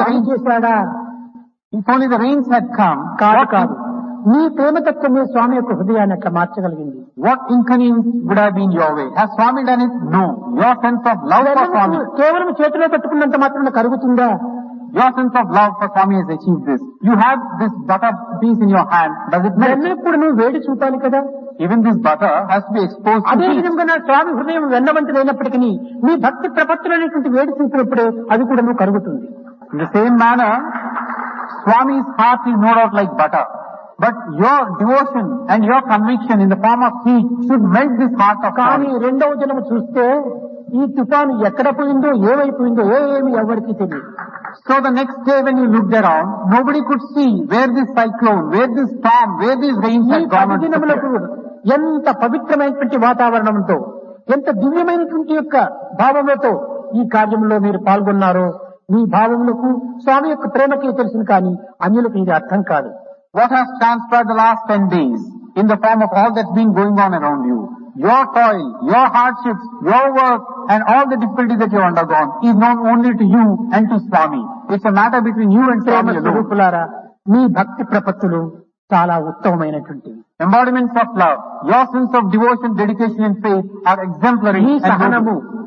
the rains had come, కాదు నీ ప్రేమతత్వమే స్వామి యొక్క హృదయాన్ని అట్లా మార్చగలిగింది. what inconvenience would have been your way? Has Swami done it? No. Your sense of love for Swami, కేవలం చేతిలో పెట్టుకున్నంత మాత్రం కరుగుతుందా? your sense of love for Swami has achieved this. You have this butter piece in your hand. Does it melt? ఇప్పుడు నువ్వు వేడి చూపాలి కదా. Even this butter has to be exposed to అదే heat. విధంగా నా స్వామి హృదయం వెన్నవంతులైనప్పటికీ నీ భక్తి ప్రపత్తులు అనేటువంటి వేడి చూపినప్పుడే అది కూడా నువ్వు కరుగుతుంది. In the same manner, Swami's heart is no doubt like butter. But your devotion and your conviction in the form of heat should melt this heart of కానీ Swami. రెండవ జన్మ చూస్తే ఈ తుఫాను ఎక్కడ పోయిందో ఏమైపోయిందో ఏమి ఎవరికి తెలియదు. So the next day when you looked around, nobody could see where this cyclone, where this storm, where these rains ఈ had gone. పదిదినములకు ఎంత పవిత్రమైనటువంటి వాతావరణంతో ఎంత దివ్యమైనటువంటి యొక్క భావములతో ఈ కార్యంలో మీరు పాల్గొన్నారో మీ భావములకు స్వామి యొక్క ప్రేమకే తెలుసును కానీ అన్యులకు ఇది అర్థం కాదు. What has transpired the last 10 days in the form of all that's been going on around you, your toil, your hardships, your work and all the difficulties that you have undergone is known only to you and to Swami. It's a matter between you and Prema Swami alone. స్వరూపులారా, మీ భక్తి ప్రపత్తులు చాలా ఉత్తమమైనటువంటివి. Embodiments of love, your sense of devotion, dedication and faith are exemplary. Me and సహనము, noble.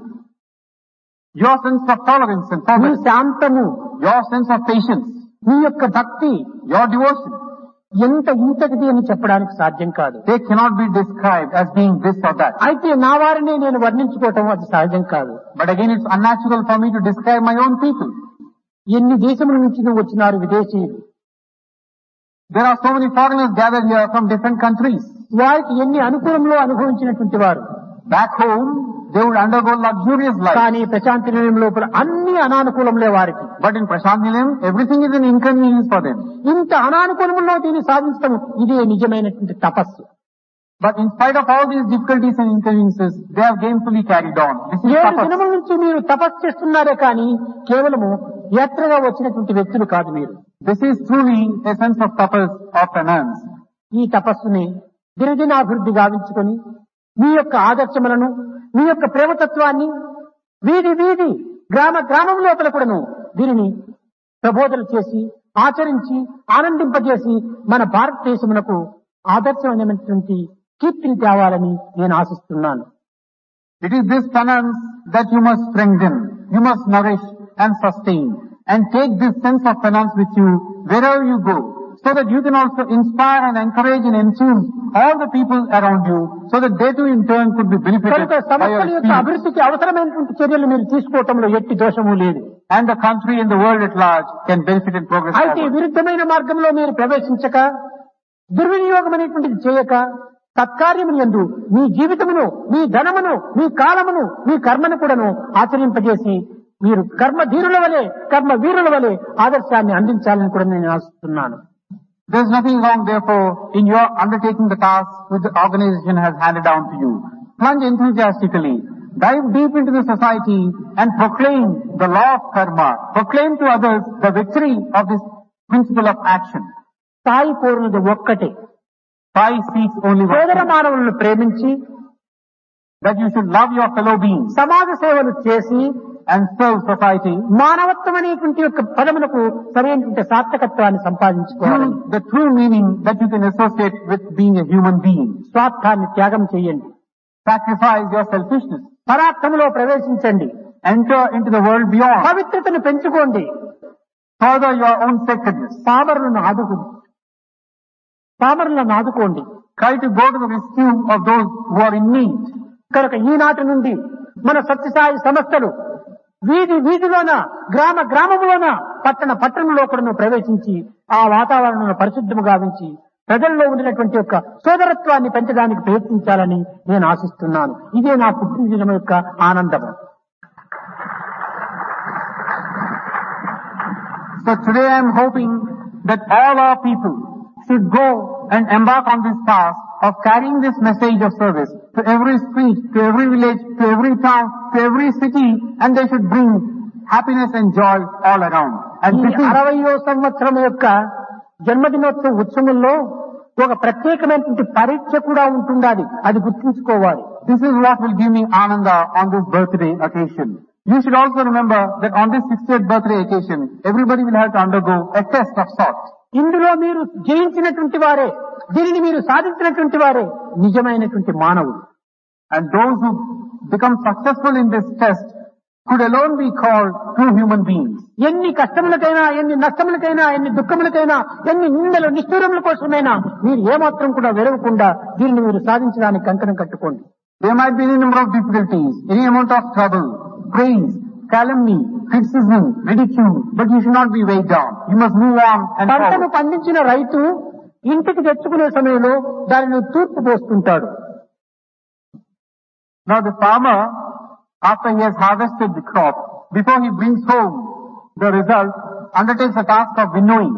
Your sense of tolerance and me forbearance, శాంతము, your sense of patience, మీ యొక్క భక్తి your devotion, ఎంత ఇంతటిది అని చెప్పడానికి సాధ్యం కాదు. they cannot be described as being this or that. అయితే నా వారిని నేను వర్ణించుకోవటం అది సహజం కాదు. But again, it's unnatural for me to describe my own people. ఎన్ని దేశముల నుంచి వచ్చినారు విదేశీయులు, There are so many foreigners gathered here from different countries. వారికి ఎన్ని అనుకూలంలో అనుభవించినటువంటి వారు. Back home, they would undergo luxurious life. కానీ ప్రశాంతి నిలయం లోపల అన్ని అనానుకూలంలే వారికి. But in Prashant Nilayam, everything is an inconvenience for them. ఇంత అనానుకూలంలో దీన్ని సాధించడం ఇదే నిజమైనటువంటి తపస్సు. But in spite of all these difficulties and inconveniences, they have gainfully carried on. This is 7 tapas. దినముల నుంచి మీరు తపస్సు చేస్తున్నారే కానీ కేవలము యాత్రగా వచ్చినటువంటి వ్యక్తులు కాదు మీరు. This is truly a sense of tapas or penance. ఈ తపస్సుని దినదినాభివృద్ధి గావించుకొని మీ యొక్క ఆదర్శములను మీ యొక్క ప్రేమతత్వాన్ని వీధి వీధి గ్రామ గ్రామం లోపల కూడాను దీనిని ప్రబోధన చేసి ఆచరించి ఆనందింపజేసి మన భారతదేశమునకు ఆదర్శమైనటువంటి కీర్తిని తేవాలని నేను ఆశిస్తున్నాను. It is this penance that you must strengthen, you must nourish and sustain, and take this sense of penance with you wherever you go, so that you can also inspire and encourage and enthuse all the people around you, so that they too in turn could be benefited కనుక by your సమస్యల యొక్క experience. అభివృద్ధికి అవసరమైనటువంటి చర్యలు మీరు తీసుకోవటంలో ఎట్టి దోషము లేదు. And the country and the world at large can benefit and progress అయితే forward. విరుద్ధమైన మార్గంలో మీరు ప్రవేశించక దుర్వినియోగం అనేటువంటిది చేయక సత్కార్యములు యందు మీ జీవితమును మీ ధనమును మీ కాలమును మీ కర్మను కూడాను ఆచరింపజేసి మీరు కర్మధీరుల వలె కర్మ వీరుల వలె ఆదర్శాన్ని అందించాలని కూడా నేను ఆశిస్తున్నాను. There is nothing wrong, therefore, in your undertaking the task which the organization has handed down to you. Plunge enthusiastically, Dive deep into the society and proclaim the law of karma. Proclaim to others the victory of this principle of action. Sai కోరినది ఒక్కటే, Sai seeks only one సోదర thing, మానవులను ప్రేమించి that you should love your fellow beings సమాజ సేవలు చేసి and serve society. మానవత్వం అనేటువంటి యొక్క పదమునకు సరైనటువంటి సార్థకత్వాన్ని సంపాదించుకోవాలి. The true meaning that you can associate with being a human being. స్వార్థాన్ని త్యాగం చేయండి, Sacrifice your selfishness. పరార్థములో ప్రవేశించండి, Enter into the world beyond. పవిత్రతను పెంచుకోండి, Further your own sacredness. పామరులను ఆదుకోండి. Try to go to the rescue of those who are in need. కనుక ఈనాటి నుండి మన సత్యసాయి సంస్థలు వీధిలోన, గ్రామములోన, పట్టణంలో కూడా ప్రవేశించి ఆ వాతావరణాన్ని పరిశుద్ధము గావించి ప్రజల్లో ఉండినటువంటి యొక్క సోదరత్వాన్ని పెంచడానికి ప్రయత్నించాలని నేను ఆశిస్తున్నాను. ఇదే నా పుట్టినదినం యొక్క ఆనందము. So today I am hoping that all our people should go and embark on this task of carrying this message of service to every street, to every village, to every town, to every city, and they should bring happiness and joy all around. And ఈ 60వ సంవత్సరం యొక్క జన్మదినోత్సవ ఉత్సవంలో ఒక ప్రత్యేకమైనటువంటి పరీక్ష కూడా ఉంటుండాలి, అది గుర్తుంచుకోవాలి. this is what will give me ananda on this birthday occasion. You should also remember that on this 60th birthday occasion, everybody will have to undergo a test of sorts. ఇందులో మీరు జయించినటువంటి వారే, దీనిని మీరు సాధించినటువంటి వారే నిజమైనటువంటి మానవుడు. And those who become successful in this test could alone be called true human beings. ఎన్ని కష్టములకైనా, ఎన్ని నష్టములకైనా, ఎన్ని దుఃఖములకైనా, ఎన్ని నిందలు నిష్ఠూరముల కోసమైనా మీరు ఏమాత్రం కూడా వెరవకుండా దీనిని మీరు సాధించడానికి కంకణం కట్టుకోండి. There might be any number of difficulties, any amount of trouble, praise, calumny, criticism, ridicule, but you should not be weighed down. You must move on and పంటను forward. పండించిన రైతు ఇంటికి తెచ్చుకునే సమయంలో దానిని తూర్పు పోస్తుంటాడు. Now the farmer, after he has harvested the crop, before he brings home the result, undertakes a task of winnowing.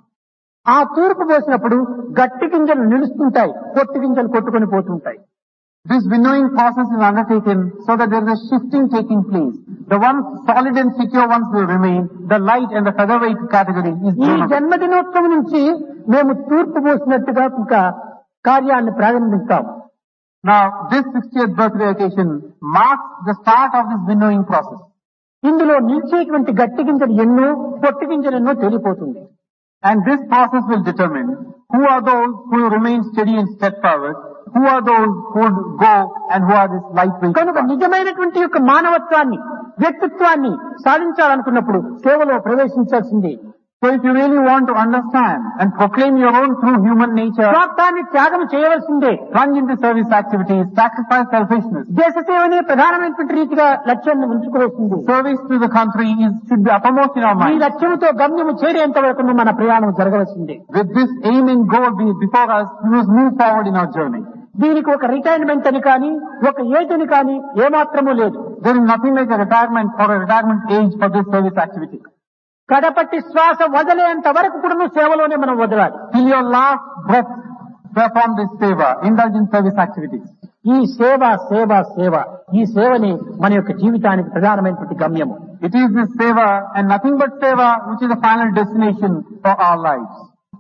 ఆ తూర్పు పోసినప్పుడు గట్టి గింజలు నిలుస్తుంటాయి, పొట్టి గింజలు కొట్టుకొని పోతుంటాయి. This winnowing process is undertaken so that there is a shifting taking place. The ones solid and secure ones will remain. The light and the featherweight category is ఈ blown away. జన్మదినోత్సవం నుంచి మేము తూర్పు పోసినట్టుగా ఇంకా కార్యాన్ని ప్రారంభిస్తాం. Now this 60th birthday occasion marks the start of this winnowing process. ఇందులో నిలిచేటువంటి గట్టి గింజలు ఎన్నో, పొట్టి గింజలు ఎన్నో తెలిపోతుంది. And this process will determine who are those who remain steady and steadfast, who are those who would go and who are this lightweight. కనుక నిజమైనటువంటి యొక్క మానవత్వాన్ని, వ్యక్తిత్వాన్ని సాధించాలనుకున్నప్పుడు సేవలో ప్రవేశించాల్సిందే. So if you really want to understand and proclaim your own true human nature, స్వార్థాన్ని త్యాగం చేయవలసిందే. plunge into service activities, sacrifice selfishness. దేశ సేవనే ప్రధానమైనటువంటి రీతిగా లక్ష్యాన్ని ఉంచుకోవాల్సింది. Service to the country should be uppermost in our ఈ mind. లక్ష్యంతో గమ్యము చేరేంత వరకు మన ప్రయాణం జరగవలసిందే. With this aim and goal before us, we must move forward in our journey. దీనికి ఒక రిటైర్మెంట్ అని కానీ, ఒక ఏజ్ అని కానీ ఏమాత్రమూ లేదు. There is nothing like a retirement or a retirement age for this service activity. కడపట్టి శ్వాస వదిలేంత వరకు కూడా సేవలోనే మనం వదలాలి. Till your last breath, perform this seva, indulge in service activities. ఈ సేవ సేవ సేవ, ఈ సేవని మన యొక్క జీవితానికి ప్రధానమైనటువంటి గమ్యము. It is this seva and nothing but seva which is the final destination for our lives.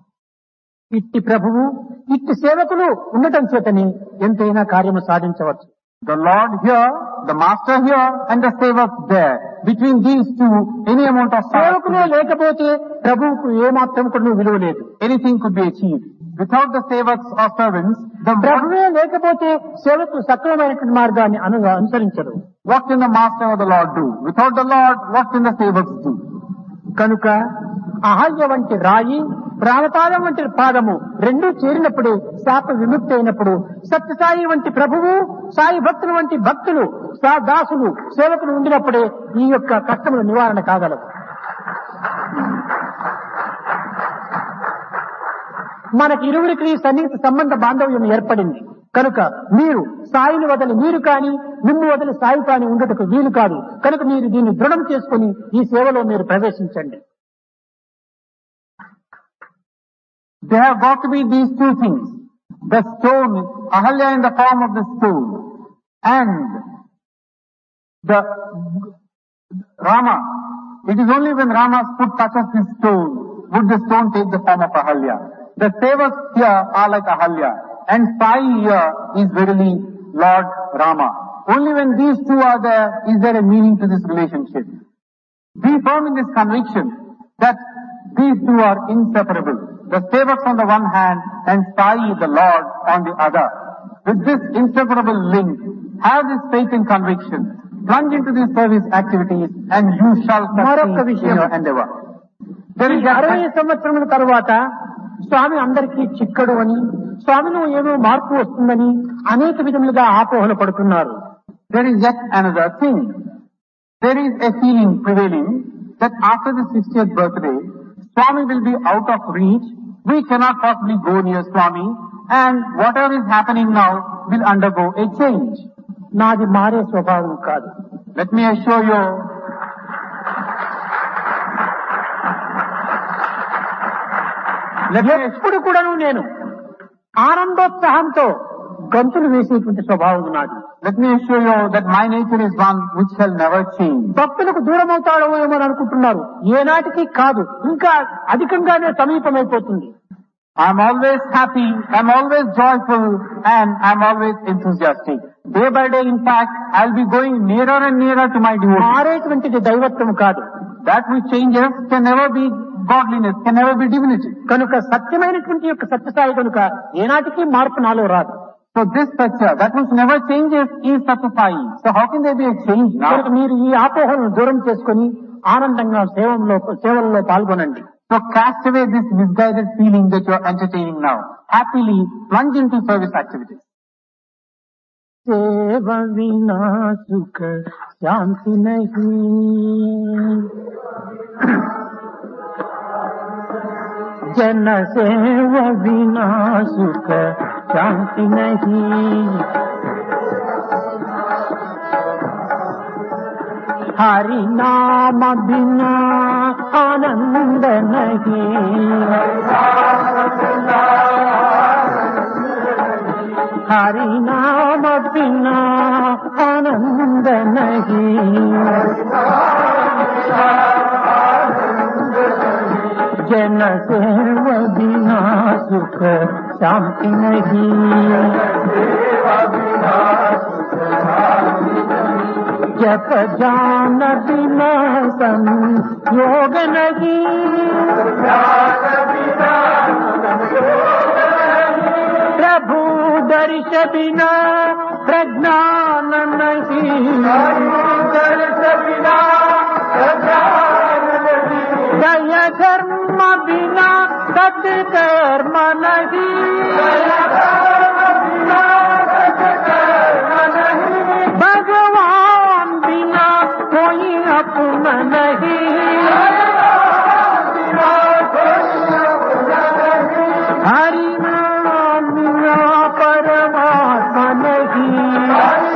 ఇట్టి ప్రభువు, ఇట్టి సేవకులు ఉండటం చేతని ఎంతైనా కార్యము సాధించవచ్చు. The Lord here, the Master here, and the Sevak there. Between these two, any amount of సేవకులే లేకపోతే ప్రభువుకు ఏమాత్రం కూడా విలువ లేదు. anything could be achieved. Without the Sevaks or servants, ప్రభువే లేకపోతే సేవకు సక్రమమైనటువంటి మార్గాన్ని అనుసరించరు. what can the Master or the Lord do? Without the Lord, what can the Sevaks do? కనుక అహల్య వంటి రాయి, ప్రాణపాదం వంటి పాదము రెండూ చేరినప్పుడు, శాప విముక్తి అయినప్పుడు, సత్యసాయి వంటి ప్రభువు, సాయి భక్తులు వంటి భక్తులు, దాసులు, సేవకులు ఉండినప్పుడే ఈ యొక్క కష్టముల నివారణ కాగలవు. మనకి ఇరువురికి సన్నిహిత సంబంధ బాంధవ్యం ఏర్పడింది. కనుక మీరు సాయిని వదిలి మీరు కానీ, మిమ్ము వదిలి సాయి కానీ ఉండటకు వీలు కాదు. కనుక మీరు దీన్ని దృఢం చేసుకుని ఈ సేవలో మీరు ప్రవేశించండి. There have got to be these two things. The stone, Ahalya in the form of the stone, and the Rama, it is only when Rama's foot touches this stone would the stone take the form of Ahalya. The sevaks here are like Ahalya, and Sai here is verily Lord Rama. Only when these two are there is there a meaning to this relationship. Be firm in this conviction that these two are inseparable. The sevaks on the one hand and Sai, the Lord, on the other. With this inseparable link, have this faith and conviction. Plunge into these service activities and you shall succeed in your endeavor. There is 60 సంవత్సరముల తర్వాత స్వామి అందరికీ చిక్కడు అని, స్వామిలో ఏమో మార్పు వస్తుందని అనేక విధములుగా ఆపోహలు పడుతున్నారు. There is yet another thing. There is a feeling prevailing that after the 60th birthday, Swami will be out of reach. We cannot possibly go near Swami, and whatever is happening now will undergo a change. నాది మారే స్వభావం కాదు. Let me assure you, ఎప్పుడు కూడాను నేను ఆనందోత్సాహంతో గంతులు వేసేటువంటి స్వభావం నాది. let me assure you that my nature is one which shall never change. భక్తులకు దూరం అవుతాడో ఏమో అనుకుంటున్నారు. ఏనాటికి కాదు, ఇంకా అధికంగానే సమీపమైపోతుంది. I'm always happy, I'm always joyful, and I'm always enthusiastic. Day by day, in fact, I'll be going nearer and nearer to my devotee. మారేటువంటిది దైవత్వం కాదు. That which changes can never be godliness, can never be divinity. కనుక సత్యమైనటువంటి యొక్క సత్యసాయి కనుక ఏనాటికి మార్పు నాలో రాదు. So this Satya, that which never changes, is Satyasai. So how can there be a change now? కనుక మీరు ఈ ఆపోహలను దూరం చేసుకుని ఆనందంగా సేవల్లో పాల్గొనండి. So cast away this misguided feeling that you are entertaining now. Happily plunge into service activities. సేవ వినా సుఖ శాంతి నహీ, జన సేవ వినా సుఖ శాంతి నహీ, हरि नाम बिना आनंद नहीं, हरि नाम बिना आनंद नहीं, जन सेव बिना सुख शांति नहीं, जप जान बिना संयोग नहीं, प्रभु दर्श बिना प्रज्ञान नहीं, दया धर्म बिना सत्कर्म नहीं, भगवान बिना कोई अपना नहीं, हरि नाम बिना परमात्मा नहीं, हरि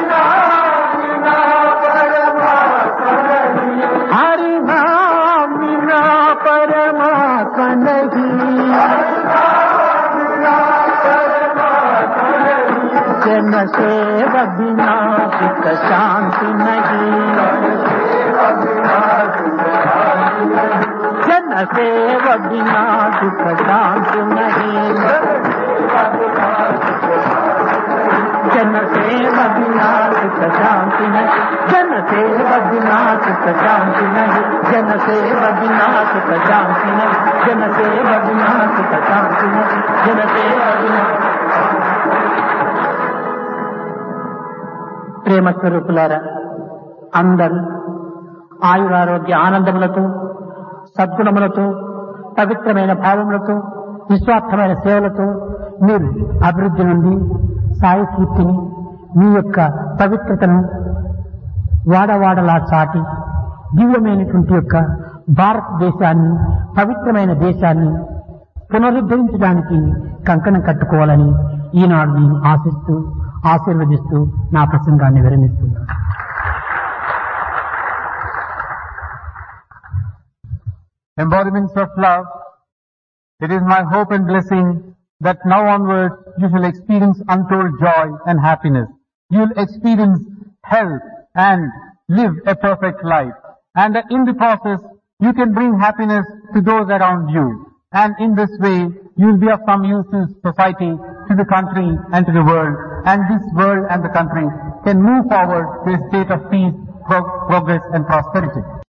नाम बिना परमात्मा नहीं, जन सेव बिना सुख शांति नहीं, जन सेव बिना सुख शांति नहीं, जन सेव बिना सुख शांति नहीं, जन सेव बिना सुख शांति नहीं, जन सेव बिना सुख शांति नहीं, जन सेव बिना सुख शांति नहीं, जन सेव बिना. ప్రేమ స్వరూపులారా, అందరూ ఆయురారోగ్య ఆనందములతో, సద్గుణములతో, పవిత్రమైన భావములతో, నిస్వార్థమైన సేవలతో మీరు అభివృద్ధి నుండి సాయి కీర్తిని, మీ యొక్క పవిత్రతను వాడవాడలా చాటి దివ్యమైనటువంటి యొక్క భారతదేశాన్ని, పవిత్రమైన దేశాన్ని పునరుద్ధరించడానికి కంకణం కట్టుకోవాలని ఈనాడు నేను ఆశిస్తూ ఆశీర్వదిస్తూ నా ప్రసంగాన్ని విరమిస్తున్నాను. Embodiments of love, it is my hope and blessing that now onwards you shall experience untold joy and happiness. You will experience health and live a perfect life. And that in the process, you can bring happiness to those around you. And in this way, you will be of some use to society, to the country, and to the world. And this world and the country can move forward to a state of peace, progress, and prosperity.